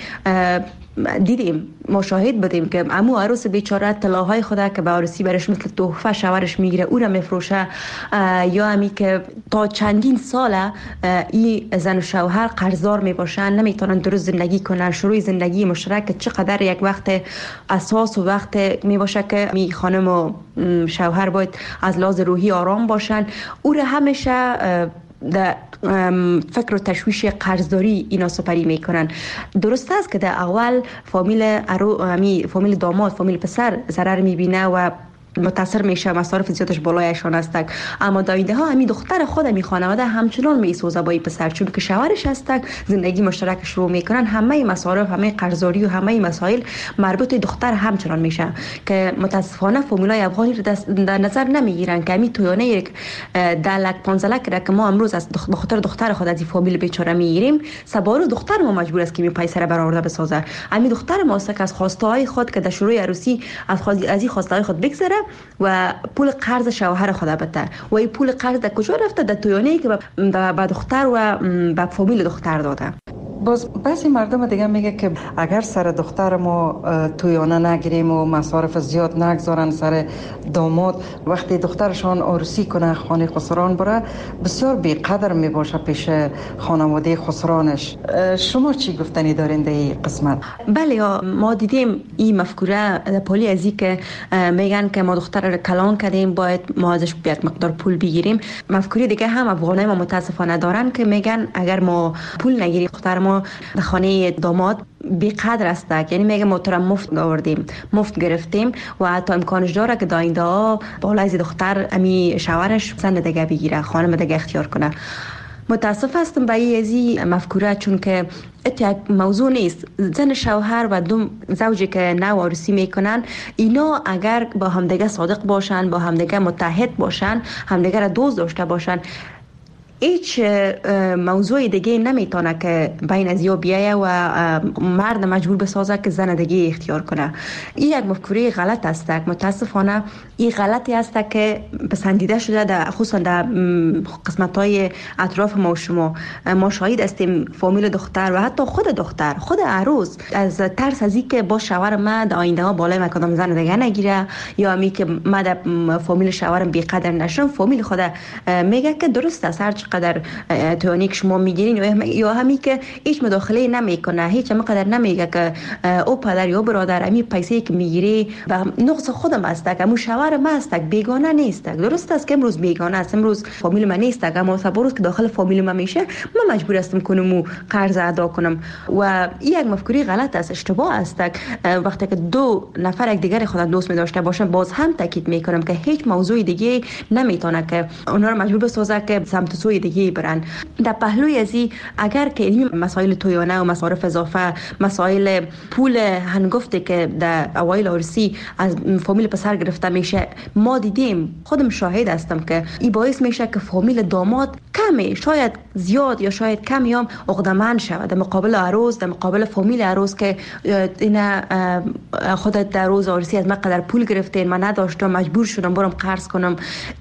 دیدیم، مشاهد بودیم که عمو عروس بیچاره طلاهای خدا که به عروسی برش مثل تحفه شوهرش میگیره او را میفروشه، یا همی که تا چندین ساله این زن و شوهر قرضدار میباشن، نمیتونن درست زندگی کنن. شروع زندگی مشترک چقدر یک وقت اساس و وقت میباشه که می خانم و شوهر باید از لحاظ روحی آرام باشن. او را همیشه در فکر و تشویش قرضداری اینا سپری میکنن. درست است که در اول فامیل ارو امی فامیل داماد فامیل پسر ضرر میبینه و متاثر میشه، مصارف زیادش بالایشان است، اما دایده ها همین دختر خود می خانواده همچنان میسوزه با این پسر، چون که شوهرش است، زندگی مشترک شروع میکنن، همه مصارف، همه قرضداری و همه مسائل مربوط به دختر همچنان میشه که متاسفانه فامیلای افغانی رو در نظر نمیگیرن که همین تویانه یک ده لک پانزده لک که ما امروز از به خاطر دختر خود از این فامیل بیچاره میگیریم، سبارو دختر ما مجبور است که می پیسر برآورده بسازه. همین دختر ما است که از خواسته های خود که در شروع عروسی از از این خواسته های خود بگذره و پول قرض شوهر خود بده و این پول قرض در کجا رفته؟ در تویانه‌ای که به دختر و به فامیل دختر داده. باز بعضی مردم دیگه میگه که اگر سر دختر ما تویانه نگیریم و مصارف زیاد نگذارن سر داماد، وقتی دخترشان عروسی کنه خانه خسران بره بسیار بیقدر میباشه پیش خانواده خسرانش. شما چی گفتنی دارین در این قسمت؟ بله، ما دیدیم این مفکوره پولی ازی که میگن که ما دختر رو کلان کردیم باید ما ازش یک مقدار پول بگیریم. مفکوره دیگه هم افغانای ما متاسفانه دارن که میگن اگر ما پول نگیریم دختر ما در خانه داماد بی قدر است، یعنی میگه ما تو را مفت آوردیم، مفت گرفتیم و حتی امکانش داره که داینده ها بالای دختر امی شوهرش زن دیگه بگیره، خانم دیگه اختیار کنه. متاسف هستم به این ازی مفکوره، چون که ات یک موضوع نیست. زن شوهر و دو زوجی که نو عروسی میکنن اینا اگر با همدیگه صادق باشن، با همدیگه متحد باشن، همدیگه را دوست داشته باشن، هیچ موضوع دیگه نمیتونه که بین از یا بیایه و مرد مجبور بسازه که زن دیگه اختیار کنه. این یک مفکوره غلط است. متاسفانه این غلطی است که پسندیده شده در خصوصا در قسمت های اطراف ما و شما. ما شاهد هستیم فامیل دختر و حتی خود دختر، خود عروس از ترس از اینکه با شوهر من در آینده ها بالای من کدام زن دیگه نگیره یا امی که من در فامیل شوهرم بی قدر نشم، فامیل خود میگه که درست است هر قدر توانی که شما میگیرین یا همی که هیچ مداخله نمیکنه، هیچ هم قدر نمیگه که او پدر یا برادر امی پیسه که میگیری و نقص خودم است که امو شوهر من است، بیگانه نیست. درست است که امروز بیگانه است، امروز فامیل من نیست، اما صبروز که داخل فامیل من میشه من مجبور هستم کنم قرض ادا کنم و این یک مفکوره غلط است، اشتباه است. وقتی که دو نفر یک دیگر خود دوست می داشته باشن باز هم تاکید میکنم که هیچ موضوع دیگه نمیتونه که اونا رو مجبور بسازه که سمت سوی دیگه برن. در پهلوی ازی اگر که این مسائل تویانه و مصارف اضافه، مسائل پول هنگفته که در اوایل عروسی از فامیل پسر گرفته میشه، ما دیدیم، خودم شاهد هستم که این باعث میشه که فامیل داماد کمی، شاید زیاد یا شاید کمی هم عقده‌مند شود در مقابل عروس، در مقابل فامیل عروس که اینا خودت در روز عروسی از من قدر پول گرفتین، من نداشتم، مجبور شدم برم قرض کنم.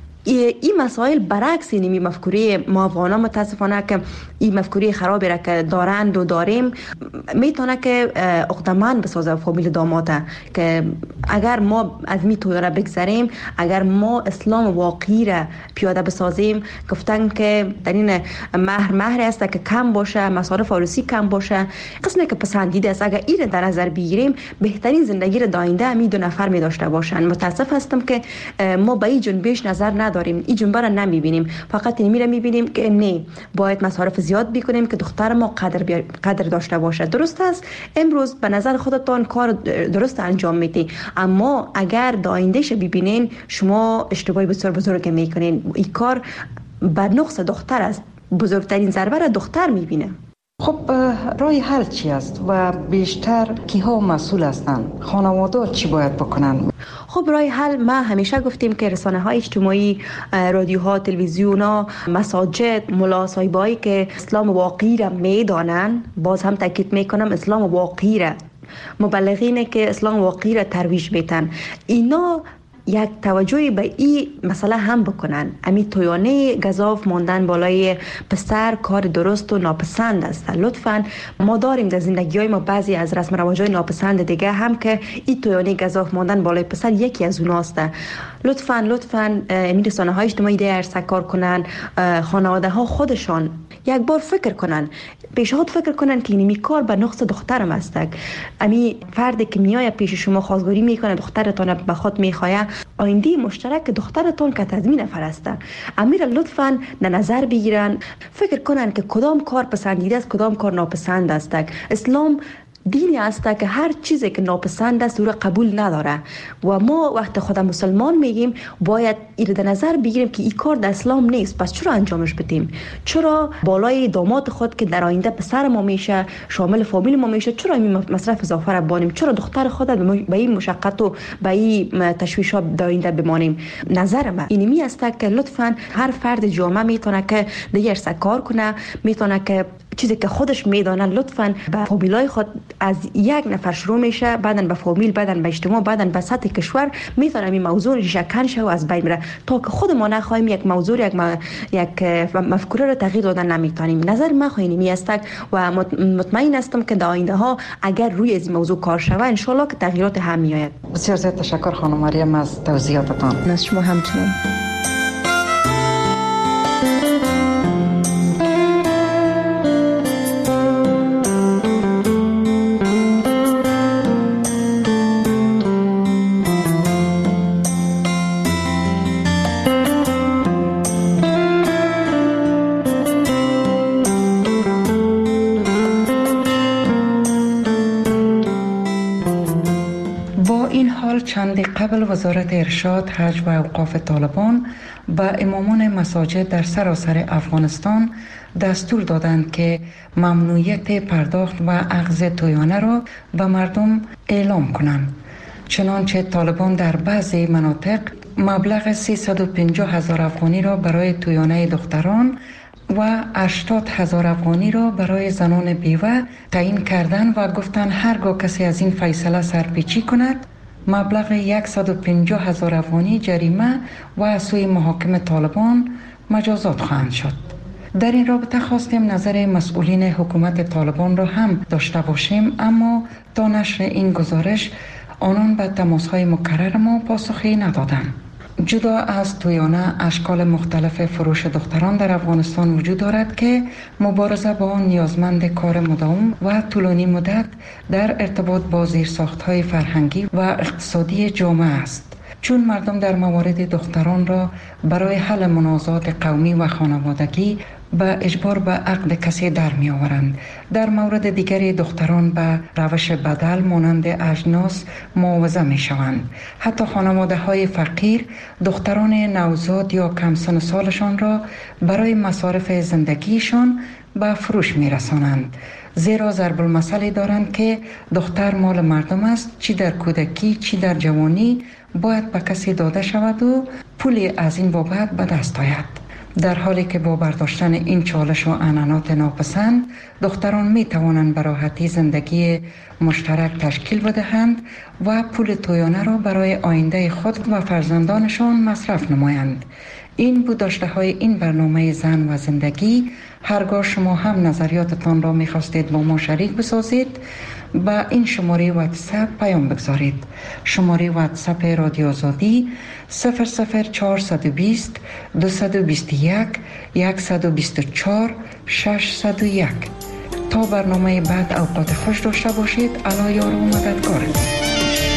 این مسائل برعکس این مفکوره ما افغانا متاسفانه که این مفکوره خرابی را که دارند و داریم میتونه که عقده‌مند بسازه فامیل داماده که اگر ما از می توی را بگذاریم، اگر ما اسلام واقعی را پیاده بسازیم، گفتن که در این مهر مهر است که کم باشه، مصارف عروسی کم باشه، قسمی که پسندیده است، اگر این در نظر بگیریم بهترین زندگی را داینده می دو نفر می داشته باشن. متاسف هستم که ما به این جنبش نظر نداریم، این جنبه را نمیبینیم، فقط این میره میبینیم که نه باید مصارف زیاد بکنیم که دختر ما قدر بی... قدر داشته باشه. درست است امروز به نظر خودتان کار درست انجام میدی، اما اگر دایندهش ببینین شما اشتباهی بسیار بزرگ میکنین. این کار بر نقص دختر است، بزرگترین ضربه را دختر میبینه. خب راه حل چی است و بیشتر کیها مسئول هستند؟ خانواده چی باید بکنن؟ خب راه حل ما همیشه گفتیم که رسانه های اجتماعی، رادیوها، تلویزیونها، مساجد، ملا صاحبایی که اسلام واقعی را میدانن، باز هم تاکید میکنم اسلام واقعی را، مبلغینه که اسلام واقعی را ترویج میتن، اینا یک توجهی به این مسئله هم بکنن. امی تویانه گزاف ماندن بالای پسر کار درست و ناپسند است. لطفاً ما داریم در زندگی های ما بعضی از رسم رواج های ناپسند دیگه هم که این تویانه گزاف ماندن بالای پسر یکی از اوناست. لطفاً لطفاً امی رسانه های اجتماعی دیگر سکار کنن، خانواده ها خودشان یک بار فکر کنن، پیشنهاد فکر کنن که اینمی کار به نقص دخترم است. امی فردی که میای پیش شما خواستگاری میکنه، دخترتان به خود میخواه، آینده مشترک دخترتون که تضمین نفر است. امیر لطفاً نظر بگیرن، فکر کنن که کدام کار پسندیده است کدام کار ناپسند است. اسلام دینی است که هر چیزی که ناپسند است او را قبول نداره و ما وقت خود مسلمان میگیم باید این در نظر بگیریم که این کار در اسلام نیست، پس چرا انجامش بدیم؟ چرا بالای داماد خود که در آینده پسر ما میشه شامل فامیل ما میشه چرا این مصرف اضافه را بانیم؟ چرا دختر خود به این مشقت و به این تشویشات در آینده بمانیم؟ نظر من اینمی است که لطفاً هر فرد جامعه میتونه که دیگر کار کنه، میتونه که چیزی که خودش میدانه لطفاً به فامیلای خود از یک نفر شروع میشه، بعداً به فامیل، بعداً به اجتماع، بعداً به سطح کشور میتونه این موضوع ریشه‌کن شه و از بین بره تا که خود ما نخواهیم یک موضوع یک م... یک مفکوره رو تغییر دادن نمیتونیم. نظر من خواهی است و مطمئن هستم که در آینده ها اگر روی این موضوع کار شود ان شاء الله که تغییرات هم میآید. بسیار زیاد تشکر خانم مریم از توضیحاتتان. از شما همچنین. چند قبل وزارت ارشاد، حج و اوقاف طالبان به امامان مساجد در سراسر افغانستان دستور دادند که ممنوعیت پرداخت و اخذ تویانه را به مردم اعلام کنند. چنانچه طالبان در بعضی مناطق مبلغ سیصد و پنجاه هزار افغانی را برای تویانه دختران و هشتاد هزار افغانی را برای زنان بیوه تعیین کردند و گفتند هرگاه کسی از این فیصله سرپیچی کند مبلغ صد و پنجاه هزار افغانی جریمه و از سوی محاکم طالبان مجازات خواهند شد. در این رابطه خواستیم نظر مسئولین حکومت طالبان را هم داشته باشیم، اما تا نشر این گزارش آنان به تماس‌های مکرر ما پاسخی ندادند. جدا از تویانه اشکال مختلف فروش دختران در افغانستان وجود دارد که مبارزه با آن نیازمند کار مداوم و طولانی مدت در ارتباط با زیرساخت‌های فرهنگی و اقتصادی جامعه است. چون مردم در موارد دختران را برای حل منازعات قومی و خانوادگی به اجبار به عقد کسی در می آورند. در مورد دیگری دختران به روش بدل مانند اجناس معاوضه می شوند. حتی خانواده های فقیر دختران نوزاد یا کم سن سالشان را برای مصارف زندگیشان به فروش می رسانند. زیرا ضرب المثلی دارند که دختر مال مردم است، چی در کودکی چی در جوانی باید به کسی داده شود و پولی از این بابت به دست آید. در حالی که با برداشتن این چالش و عنعنات ناپسند دختران می توانند به راحتی زندگی مشترک تشکیل بدهند و پول تویانه را برای آینده خود و فرزندانشان مصرف نمایند. این بود داشته های این برنامه زن و زندگی. هرگاه شما هم نظریاتتان را می خواستید با ما شریک بسازید با این شماره واتساپ پیام بگذارید. شماره واتساپ رادیو آزادی صفر صفر چهارصد و بیست دویست و بیست و یک صد و بیست و چهار ششصد و یک. تا برنامه بعد اوقات خوش داشته باشید. الله یار و مددگارتان.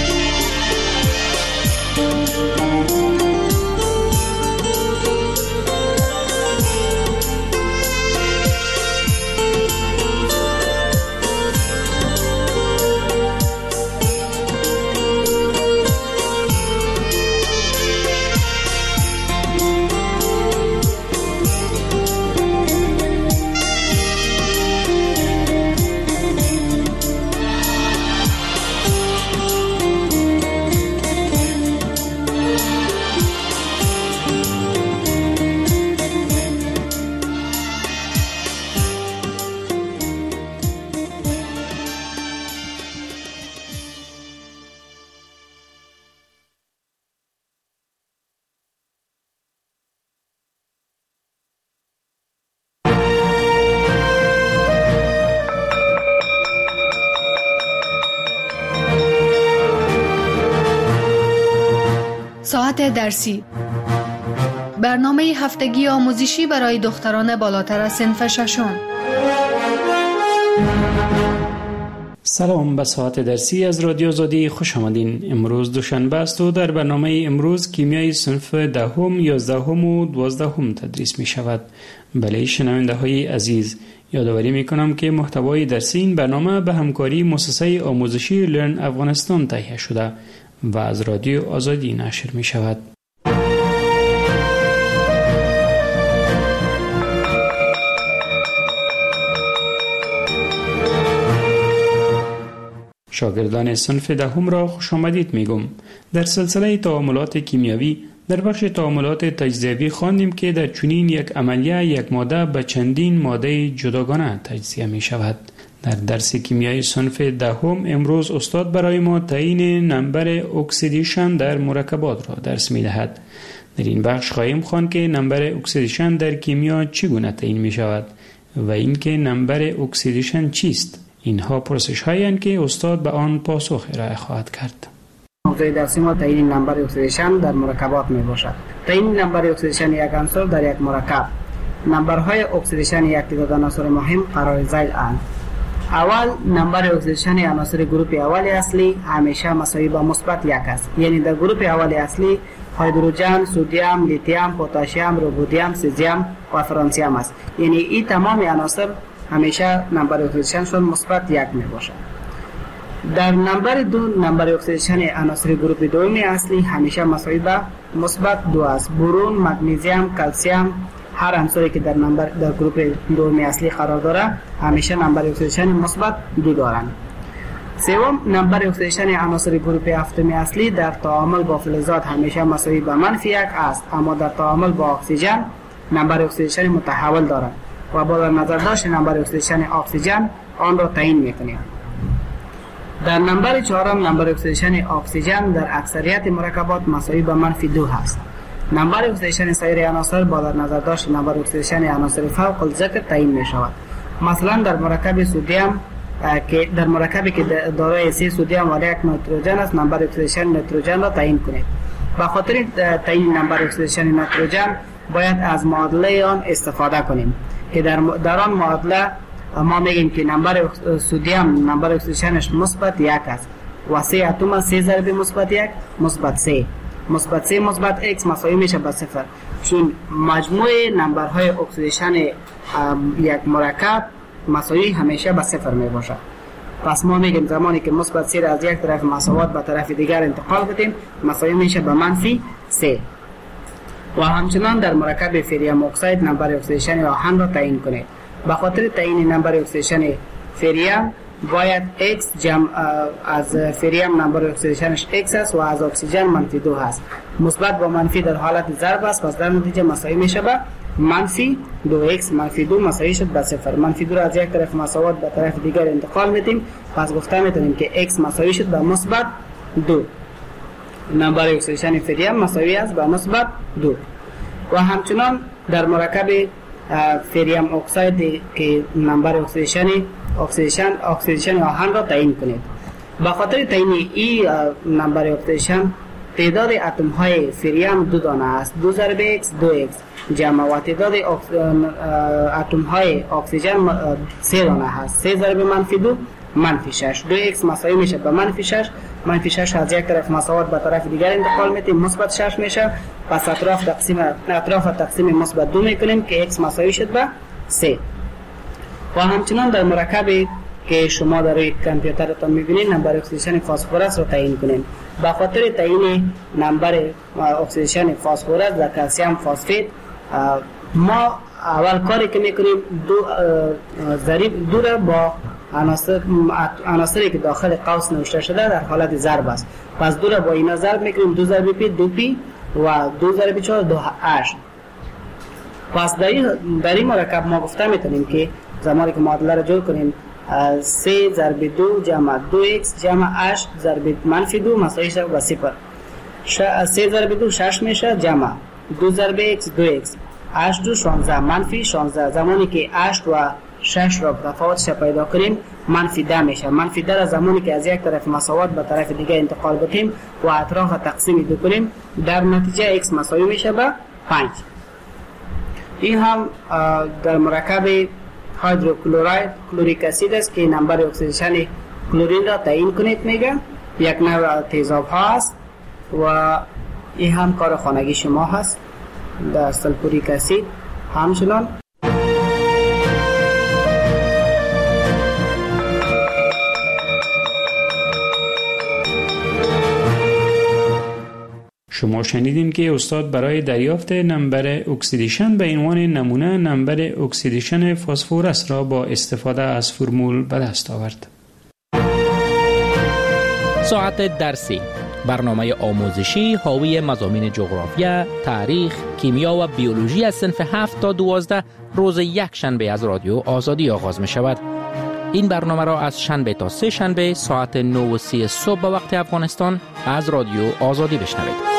ساعت درسی، برنامه هفتگی آموزشی برای دختران بالاتر از صنف ششم. سلام، به ساعت درسی از رادیو آزادی خوش آمدین. امروز دوشنبه است و در برنامه امروز کیمیای صنف دهم، یازدهم و دوازدهم تدریس می شود. بله شنونده های عزیز، یادآوری می کنم که محتوای درسی این برنامه به همکاری مؤسسه آموزشی لرن افغانستان تهیه شده و از رادیو آزادی نشر می شود. شاگردان صنف دهم را خوش آمدید میگم. در سلسله تعاملات کیمیایی در بخش تعاملات تجزیوی خواندیم که در چنین یک عملیه یک ماده به چندین ماده جداگانه تجزیه می شود. در درس کیمیای صنف دهم امروز استاد برای ما تعیین نمبر اکسیدیشن در مرکبات را درس می دهد. در این بخش خواهیم خواند که نمبر اکسیدیشن در کیمیا چگونه تعیین می شود و اینکه نمبر اکسیدیشن چیست. اینها پرسش هایی هستند که استاد به آن پاسخ ارائه خواهد کرد. موضوع درسی ما تعیین نمبر اکسیدیشن در مرکبات می باشد. تعیین نمبر اکسیدیشن یک عنصر در یک مرکب. نمبرهای اکسیدیشن یک تعداد عناصر مهم قرار ذیل اند. اول نمبر اکسیدیشن عناصر گروپ اول اصلی همیشه مساوی با مثبت یک است. یعنی در گروپ اول اصلی هیدروژن، سدیم، لیتیم، پتاسیم، رودیم، سزیم و فرانسیم است. یعنی این تمام عناصر همیشه نمبر اکسیدیشنشون مثبت یک می باشد. در نمبر دو نمبر اکسیدیشن عناصر گروپ دوم اصلی همیشه مساوی با مثبت دو است. برون، مگنیزیم، کلسیم، هر عنصری که در نمبر در گروپ دوم اصلی قرار داره همیشه نمبر اکسیدیشن مثبت دو دارند. سوم نمبر اکسیدیشن عناصر گروپ هفتم اصلی در تعامل با فلزات همیشه مساوی با منفی یک است، اما در تعامل با اکسیژن نمبر اکسیدیشن متحول دارد و با در نظر داشت نمبر اکسیدیشن اکسیژن آن را تعیین می‌کنیم. در نمبر چهارم نمبر اکسیدیشن اکسیژن در اکثریت مرکبات مساوی با منفی دو هست. نمبر اکسیدیشن سایر عناصر با در نظر داشت نمبر اکسیدیشن عناصر فوق الذکر تعیین می شود. مثلا در مرکب سدیم که در مرکبی که دارای سه سدیم و یک نیتروژن است نمبر اکسیدیشن نیتروژن را تعیین کنید. به خاطر تعیین نمبر اکسیدیشن نیتروژن باید از معادله آن استفاده کنیم که در در آن معادله ما میگیم که نمبر سدیم نمبر اکسیدیشنش مثبت یک است و سه اتم سه ضرب مثبت یک مثبت سه مثبت سه مثبت x مساوی میشه با صفر، چون مجموع نمبرهای اکسیدیشن یک مرکب مساوی همیشه با صفر می باشد. پس ما میگیم زمانی که مثبت سه را از یک طرف مساوات به طرف دیگر انتقال بدیم مساوی میشه با منفی سه. و همچنان در مرکب فریم اکساید نمبر اکسیدیشن آهن را تعیین کنید. به خاطر تعیین نمبر اکسیدیشن فریم باید x جمع از فریم نمبر اکسیدیشنش x است و از اکسیژن منفی دو هست. مثبت با منفی در حالت ضرب است، پس در نتیجه مساوی میشه با منفی دو x منفی دو مساوی شد با صفر. منفی دو را از یک طرف مساوات به طرف دیگر انتقال میدیم، پس گفته میتونیم که x مساوی شد با مثبت دو. نمبر اکسیدیشن فریم مساوی است با مثبت دو. و همچنان در مرکب فریم اکساید که نمبر اکسیدیشن اکسیدیشن اکسیدیشن آهن را تعیین کنید. به خاطر تعیین این نمبر اکسیدیشن تعداد اتم های فریم دو دانه است. دو ضرب x دو x جمع و تعداد اتم های اکسیژن سه دانه هست. سه ضرب منفی دو منفی شش. دو x مساوی میشه با منفی شش. منفی شش از یک طرف مساوات به طرف دیگر انتقال میدیم مثبت شش میشه. پس اطراف تقسیم اطراف تقسیم مثبت دو میکنیم که x مساوی شد با سه. و همچنان در مرکبی که شما در روی کامپیوترتان میبینید نمبر اکسیدیشن فسفرس رو تعیین کنید. به خاطر تعیین نمبر اکسیدیشن فسفرس در کلسیم فسفید ما اول کاری که میکنیم دو ضریب دو را با عناصر عناصری که داخل قوس نوشته شده در حالت ضرب است. پس دو را با اینا ضرب میکنیم. دو ضرب پی دو پی و دو ضرب چهار دو اش. پس در این در این مرکب ما گفته میتونیم که زمانی که معادله را جور کنیم سه ضرب دو جمع دو x جمع اش ضرب منفی دو مساوی شد با صفر. سه ضرب دو شش میشه جمع دو ضرب x دو x اش دو شانزده منفی شانزده. زمانی که اش و شش را تفاوتش پیدا کنیم منفی ده میشه. منفی ده را زمانی که از یک طرف مساوات به طرف دیگه انتقال بدیم و اطراف تقسیم دو کنیم در نتیجه x مساوی میشه با پنج. این هم در مرکب هیدروکلوراید کلوریک اسید است که نمبر اکسیدیشن کلورین را تعیین کنید میگه، یک نوع تیزاب ها است و این هم کار خانگی شما هست. در سلفوریک اسید همچنان شما شنیدین که استاد برای دریافت نمبر اکسیدیشن به عنوان نمونه نمبر اکسیدیشن فسفرس را با استفاده از فرمول به دست آورد. ساعت درسی، برنامه آموزشی حاوی مضامین جغرافیا، تاریخ، کیمیا و بیولوژی از صنف هفت تا دوازده روز یک شنبه از رادیو آزادی آغاز می شود. این برنامه را از شنبه تا سه شنبه ساعت نه و سی صبح به وقت افغانستان از رادیو آزادی بشنوید.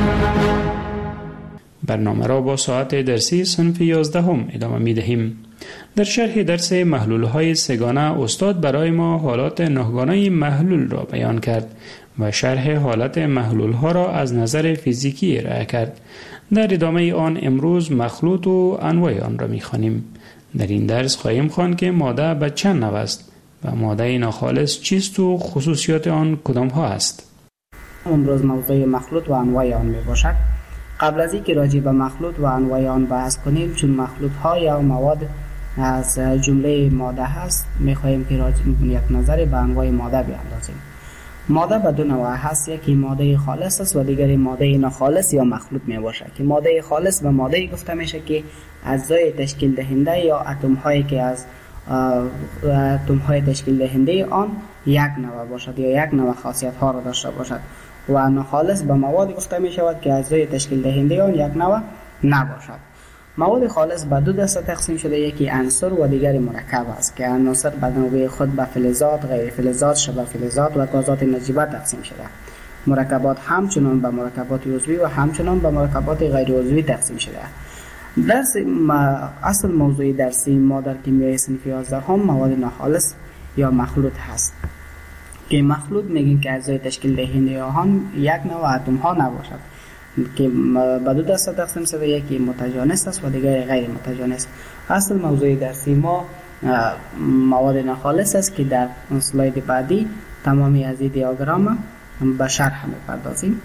برنامه را با ساعت درسی صنف یازده هم ادامه می دهیم. در شرح درس محلول های سگانه استاد برای ما حالات نهگانه محلول را بیان کرد و شرح حالت محلول ها را از نظر فیزیکی ارائه کرد. در ادامه آن امروز مخلوط و انواع آن را می خوانیم. در این درس خواهیم خواند که ماده به چند نوع است و ماده ناخالص چیست و خصوصیات آن کدام ها است. امروز موضوع مخلوط و انواع آن می باشد. قبل از اینکه راجع به مخلوط و انواع آن بحث کنیم، چون مخلوط ها یا مواد از جمله ماده هست، می خواهیم که راجع یک نظر به انواع ماده بیاندازیم. ماده به دو نوع هست، یکی ماده خالص است و دیگری ماده ناخالص یا مخلوط می باشد. که ماده خالص به ماده گفته میشه که اجزای تشکیل دهنده یا اتم هایی که از اتم های تشکیل دهنده آن یک نوع باشد یا یک نوع خاصیت ها را داشته باشد. و ناخالص به مواد گفته می شود که اجزای تشکیل دهنده آن یک نوع نباشد. مواد خالص به دو دسته تقسیم شده، یکی عنصر و دیگری مرکب است که عناصر به نوع خود به فلزات، غیر فلزات، شبه فلزات و گازات نجیبه تقسیم شده. مرکبات همچنان به مرکبات عضوی و همچنان به مرکبات غیر عضوی تقسیم شده. درس اصل موضوع درسی ما در کیمیای صنف یازده هم مواد ناخالص یا مخلوط هست. که مخلوط میگیم که اجزای تشکیل دهنده آن یک نوع اتم ها نباشد، که به دو دسته تقسیم شده، یکی متجانس است و دیگری غیر متجانس. اصل موضوع درسی ما مواد ناخالص است که در اسلاید بعدی تمامی از این دیاگرام به شرح می‌پردازیم.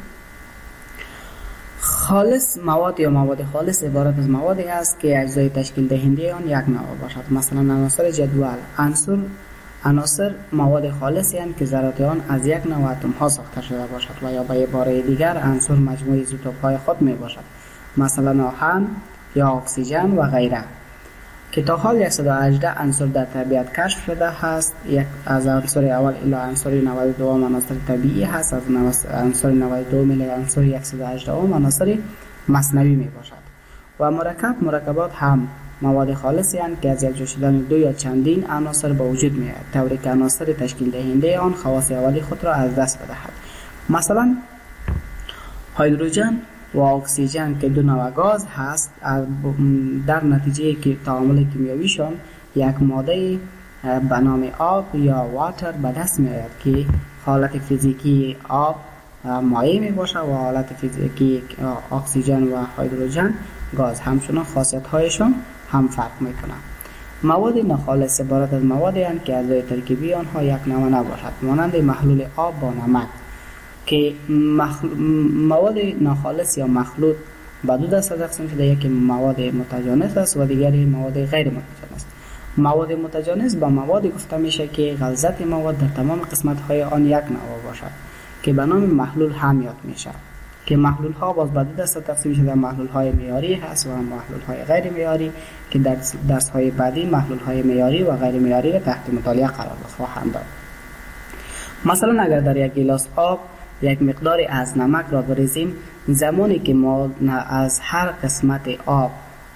خالص مواد یا مواد خالص عبارت از موادی است که اجزای تشکیل دهنده آن یک نوع باشد. مثلا عناصر جدول، عنصر عناصر مواد خالصی هستند که ذرات آن از یک نوع اتم ها ساخته شده باشد و یا به عباره دیگر عنصر مجموعه ایزوتوپ های خود می باشد، مثلا آهن یا اکسیژن و غیره. که تا حال صد و هجده عنصر در طبیعت کشف شده هست. یک از عنصر اول الی عنصر نود و دو عناصر طبیعی هست، از عنصر نود و دو الی عنصر صد و هجده عناصر مصنوعی می باشد. و مرکب مرکبات هم مواد خالصی هستند که از یک جا شدن دو یا چندین عناصر به وجود می آید، طوری که عناصر تشکیل دهنده آن خواص اولی خود را از دست بدهد. مثلا هیدروژن و اکسیژن که دو نوع گاز هست، در نتیجه که تعامل کیمیاییشان یک ماده به نام آب یا واتر به دست می آید که حالت فیزیکی آب مایع می باشد و حالت فیزیکی اکسیژن و هیدروژن گاز. همچنان خاصیت هایشان هم فرق می کنند. مواد ناخالص عبارت از موادی هستند که اجزای ترکیبی آنها یک نوع نباشد، مانند محلول آب با نمک. که مخل... مواد ناخالص یا مخلوط به دو دسته تقسیم شده، یکی مواد متجانس است و دیگری مواد غیر متجانس. مواد متجانس با موادی گفته میشه که غلظت مواد در تمام قسمت های آن یک نوع باشد که به نام محلول هم یاد میشه. که محلول ها باز به دو دسته تقسیم شده، محلول های معیاری هست و محلول های غیر معیاری که در درس های بعدی محلول های معیاری و غیر معیاری را تحت مطالعه قرار خواهند داد. مثلا اگر در یک گیلاس آب یک مقداری از نمک را بریزیم، زمانی که ما از هر قسمت آب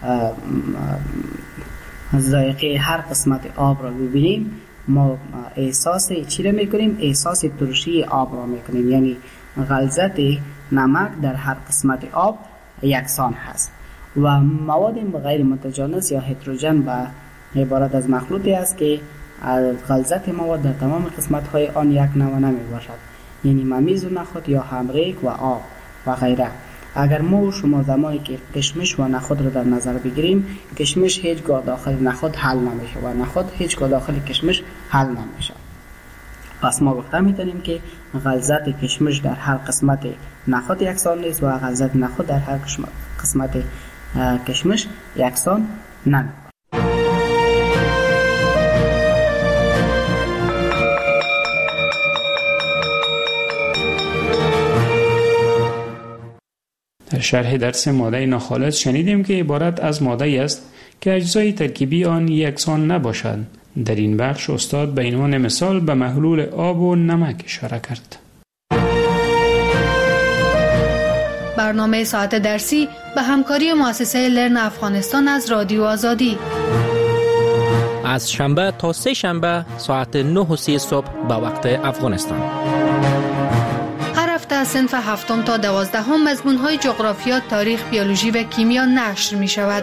ذائقه هر قسمت آب را ببینیم، ما احساس چی را میکنیم؟ احساس ترشی آب را میکنیم. یعنی غلظت نمک در هر قسمت آب یکسان هست. و مواد غیر متجانس یا هتروژن به عبارت از مخلوطی است که غلظت مواد در تمام قسمت های آن یک نوع نمی باشد، یعنی ممیز و نخود یا همریک و آب و غیره. اگر ما و شما زمانی که کشمش و نخود را در نظر بگیریم، کشمش هیچگاه داخل نخود حل نمیشه و نخود هیچگاه داخل کشمش حل نمیشه. پس ما گفته میتونیم که غلظت کشمش در هر قسمت نخود یکسان نیست و غلظت نخود در هر قسمت کشمش یکسان نمی. در شرح درس ماده ناخالص شنیدیم که عبارت از ماده است که اجزای ترکیبی آن یکسان نباشد. در این بخش استاد به عنوان مثال به محلول آب و نمک اشاره کرد. برنامه ساعت درسی به همکاری مؤسسه لرن افغانستان از رادیو آزادی از شنبه تا سه شنبه ساعت نه و سی صبح به وقت افغانستان. هر هفته صنف هفتم تا دوازدهم مضمون‌های جغرافیا، تاریخ، بیولوژی و کیمیا نشر می شود.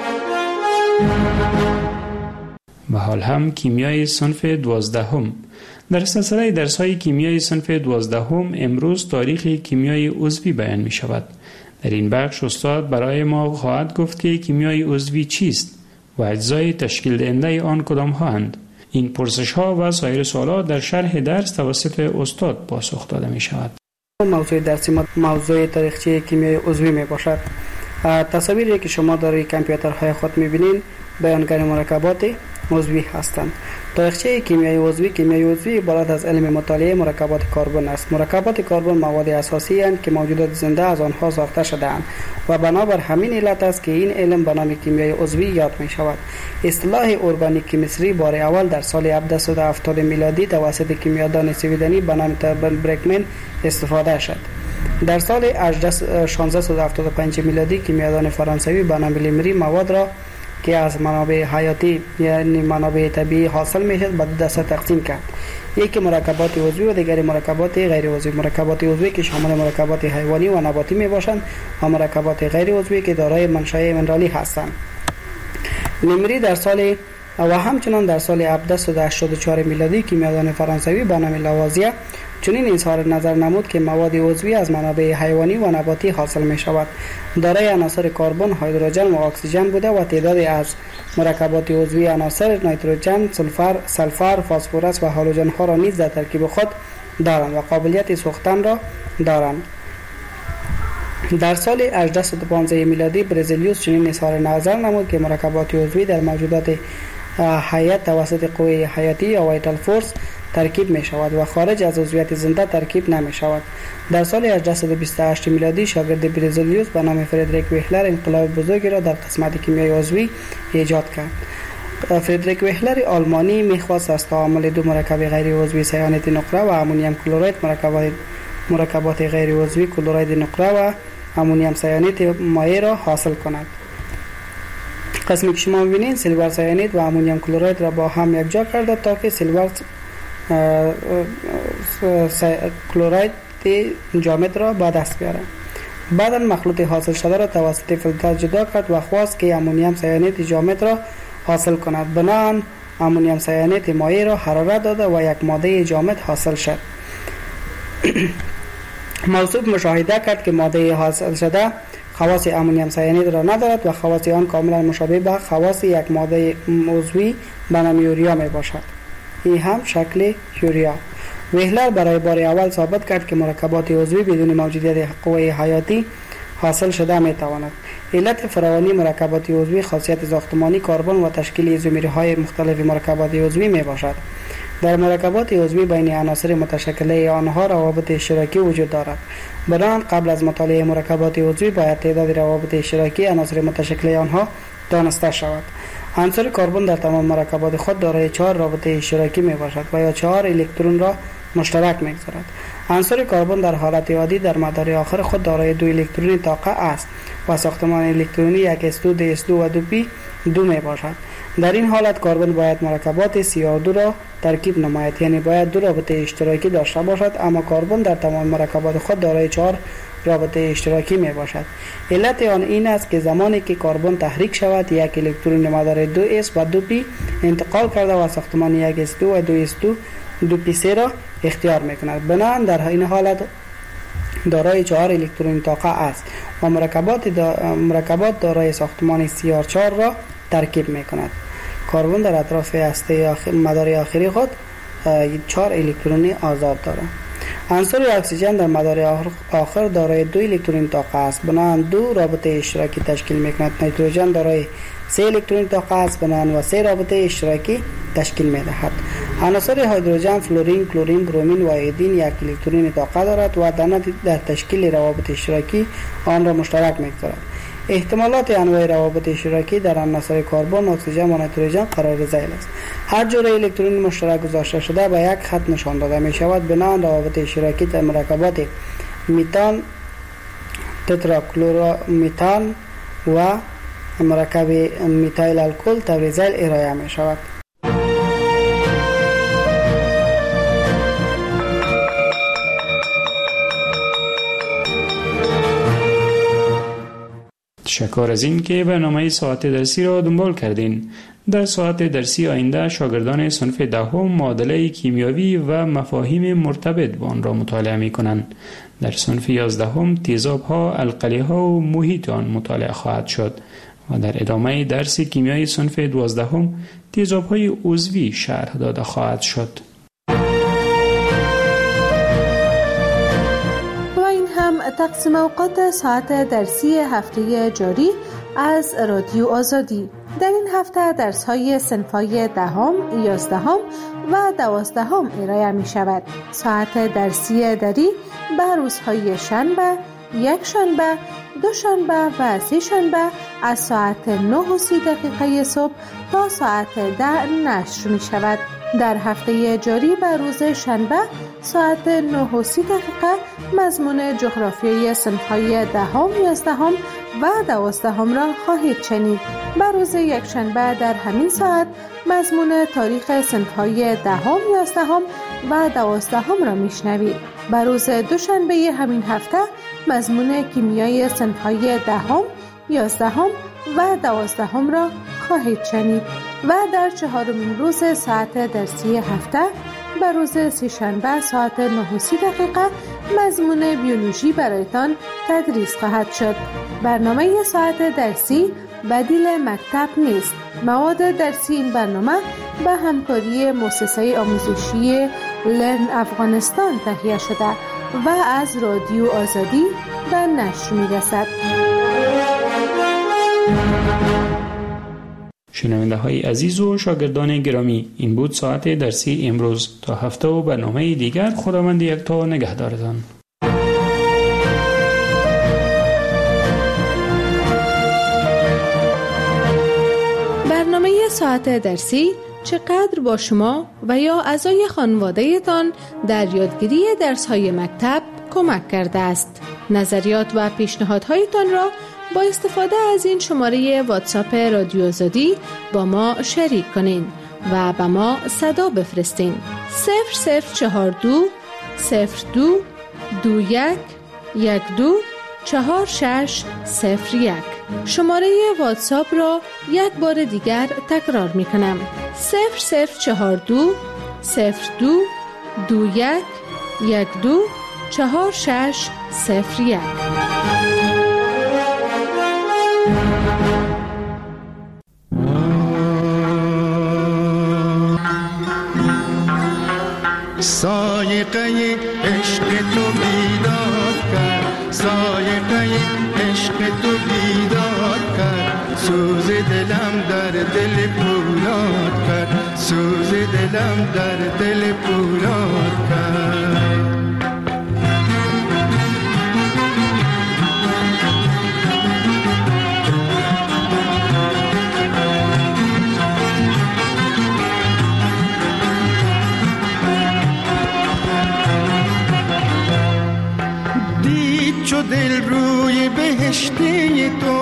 و حال هم کیمیای صنف دوازدهم. در سلسله درس‌های کیمیای صنف دوازدهم امروز تاریخ کیمیای عضوی بیان می شود. در این بخش استاد برای ما خواهد گفت که کیمیای عضوی چیست و اجزای تشکیل دهنده آن کدام هستند. این پرسش ها و سایر سوالات در شرح درس توسط استاد پاسخ داده می شود. موضوع درسی ما موضوع تاریخچه کیمیای عضوی می باشد. تصاویری که شما در کامپیوترهای خود می بینید بیانگر مرکبات عضوی هستند. تاریخچه کیمیای عضوی کیمیای عضوی عبارت از علم مطالعه مرکبات کربن است. مرکبات کربن مواد اساسی اند که موجودات زنده از آنها ساخته شده اند و بنابر همین علت است که این علم به نام کیمیای عضوی یاد می شود. اصطلاح ارگانیک کیمستری بار اول در سال هفتصد و هفتاد میلادی توسط کیمیادان سویدنی به نام تربن برکمن استفاده شد. در سال شانزده و هفتاد و پنج میلادی کیمیادان فرانسوی به نام لیمری مواد را که از منابع حیاتی یعنی منابع طبیعی حاصل میشد به دو دسته تقسیم کرد. یکی مرکبات عضوی و دیگری مرکبات غیر عضوی. مرکبات عضوی که شامل مرکبات حیوانی و نباتی می باشند و مرکبات غیر عضوی که دارای منشأ منرالی هستند. لیمری در سال و همچنان در سال هفتصد و هشتاد و چهار میلادی کیمیادان فرانسوی به نام لاوازیه چنین اظهار نظر نمود که مواد عضوی از منابع حیوانی و نباتی حاصل می شود. دارای عناصر کربن، هیدروژن و اکسیژن بوده و تعدادی از مرکبات عضوی عناصر نیتروژن، سولفر، سلفر، فسفرس و هالوژن ها را نیز در ترکیب خود دارند و قابلیت سوختن را دارند. در سال هجده و پانزده میلادی برزیلیوس چنین اظهار نظر نمود که مرکبات عضوی در موجودات حیات توسط قوه حیاتی یا وایتال فورس ترکیب می شود و خارج از عضویت زنده ترکیب نمی شود. در سال هجده و بیست و هشت میلادی شاگرد برزیلیوس به نام فردریک ویهلر انقلاب بزرگی را در قسمت کیمیای عضوی ایجاد کرد. فردریک ویهلر آلمانی می‌خواست از تعامل دو مرکب غیر عضوی سیانت نقره و امونیم کلورید مرکبات مرکبات غیر عضوی کلورید نقره و امونیم سیانت مایع را حاصل کند. قسمی که شما می‌بینید سیلور سیانید و امونیم کلورید را با هم یکجا کرده تا که سیلور کلورید جامد را به دست بیاره. بعدا مخلوط حاصل شده را توسط فیلتر جدا کرد و خواست که امونیم سیانید جامد را حاصل کند. بنابراین امونیم سیانید مایع را حرارت داده و یک ماده جامد حاصل شد. موصوف مشاهده کرد که ماده حاصل شده خواص امونیم سیانید را ندارد و خواص آن کاملا مشابه به خواص یک ماده عضوی به نام یوریا می باشد. این هم شکل یوریا. ویهلر برای بار اول ثابت کرد که مرکبات عضوی بدون موجودیت قوه حیاتی حاصل شده می تواند. علت فراوانی مرکبات عضوی خاصیت ساختمانی کربن و تشکیل ایزومرهای مختلف مرکبات عضوی می باشد. در مرکبات عضوی بین عناصر متشکله آنها روابط اشتراکی وجود دارد. بنابراین قبل از مطالعه مرکبات عضوی باید تعداد روابط اشتراکی عناصر متشکله آنها دانسته شود. عنصر کربن در تمام مرکبات خود دارای چهار رابطه اشتراکی می باشد و یا چهار الکترون را مشترک می‌گذارد. عنصر کربن در حالت عادی در مدار آخر خود دارای دو الکترونی طاقه است و ساختمان الکترونی یک اس دو، دی اس دو و دو پی دو می باشد. در این حالت کربن باید مرکبات سی آر دو را ترکیب نماید، یعنی باید دو رابطه اشتراکی داشته باشد، اما کربن در تمام مرکبات خود دارای چهار رابطه اشتراکی می باشد. علت آن این است که زمانی که کربن تحریک شود یک الکترون مدار دو اس و دو پی انتقال کرده و ساختمان یک اس دو و دو اس دو دو پی سه را اختیار می کند. بنابراین در این حالت دارای چهار الکترون طاقه است و مرکبات دا مرکبات دارای ساختمان سی آر چهار را ترکیب می کند. کربن در اطراف هسته آخر مدار آخری خود چهار الکترونی آزاد دارد. عنصر اکسیژن در مدار آخر دارای دو الکترون طاقه است، بنابراین دو رابطه اشتراکی تشکیل میکند. نیتروژن دارای سه الکترون طاقه است، بنابراین و سه رابطه اشتراکی تشکیل میدهد. عناصر هیدروژن فلورین، کلورین، برومین و ایودین یک الکترون طاقه دارد و در تشکیل روابط اشتراکی آن را مشترک میگذارد. احتمالات انواع روابط اشتراکی در عناصر کربن، اکسیژن و نیتروژن قرار ذیل است. هر جور الکترون مشترک گذاشته شده به یک خط نشان داده می شود. بنابراین روابط اشتراکی در مرکبات میتان، تتراکلورومیتان و مرکب میتایل الکل طور ذیل ارائه می شود. تشکر از این که برنامه ساعت درسی را دنبال کردین. در ساعت درسی آینده شاگردان صنف دهم معادله کیمیایی و مفاهیم مرتبط با آن را مطالعه می کنند. در صنف یازدهم تیزاب ها، القلی ها و محیط آن مطالعه خواهد شد و در ادامه درس کیمیای صنف دوازدهم تیزاب های عضوی شرح داده خواهد شد. تقسیم اوقات ساعت درسی هفته جاری از رادیو آزادی. در این هفته درس های صنف‌های دهم، یازدهم و دوازدهم ارائه می شود. ساعت درسی دری به روزهای شنبه، یک شنبه، دو شنبه و سه شنبه از ساعت نه و سی دقیقه صبح تا ساعت ده نشر می شود. در هفته جاری به روز شنبه ساعت نه و سی دقیقه مضمون جغرافیای صنف‌های دهم، یازدهم و دوازدهم را خواهید شنید. به روز یک شنبه در همین ساعت مضمون تاریخ صنف‌های دهم، یازدهم و دوازدهم را میشنوید. به روز دوشنبه همین هفته مضمون کیمیای صنف‌های دهم، یازدهم و دوازدهم را خواهید شنید و در چهارمین روز ساعت درسی هفته به روز سه‌شنبه ساعت نه و سی دقیقه مضمون بیولوژی برایتان تدریس خواهد شد. برنامه ساعت درسی بدیل مکتب نیست. مواد درسی این برنامه به همکاری مؤسسه آموزشی لرن افغانستان تهیه شده و از رادیو آزادی به نشر می‌رسد. شنونده های عزیز و شاگردان گرامی، این بود ساعت درسی امروز. تا هفته و برنامه دیگر خداوند یکتا نگهدارتان. برنامه ساعت درسی چقدر با شما و یا اعضای خانواده تان در یادگیری درس های مکتب کمک کرده است. نظریات و پیشنهادهایتان را با استفاده از این شماره واتساپ رادیو آزادی با ما شریک کنین و با ما صدا بفرستین. صفر صفر چهار دو صفر دو دو یک یک دو چهار شش صفر یک. شماره واتساپ را یک بار دیگر تکرار می کنم. صفر صفر چهار دو صفر دو دو یک یک دو چهار شش صفر یک. سایقه عشق تو بیدار کرد، سایقه عشق تو بیدار کرد، سوز دلم در دل پولاد کرد، سوز دلم در دل پولاد کرد. چو دل روی بهشتی تو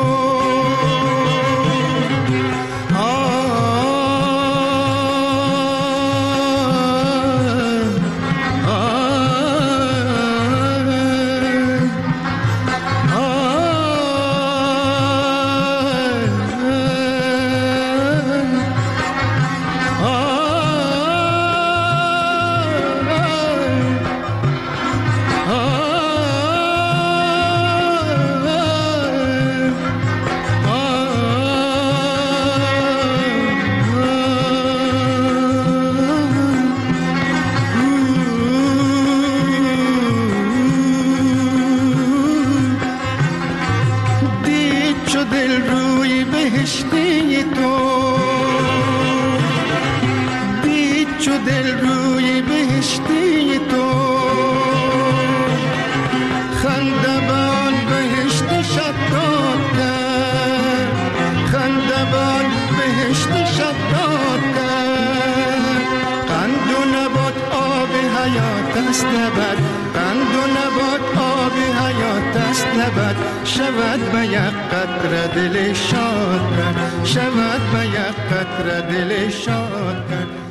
روی بهشتی تو خندبان بهشت شداد کرد خندبان بهشت شداد کرد قند و نبات آب حیات است نبات قند و نبات آب حیات است نبات شود به یک قطره دل شاد کرد شود به یک قطره دل شاد کرد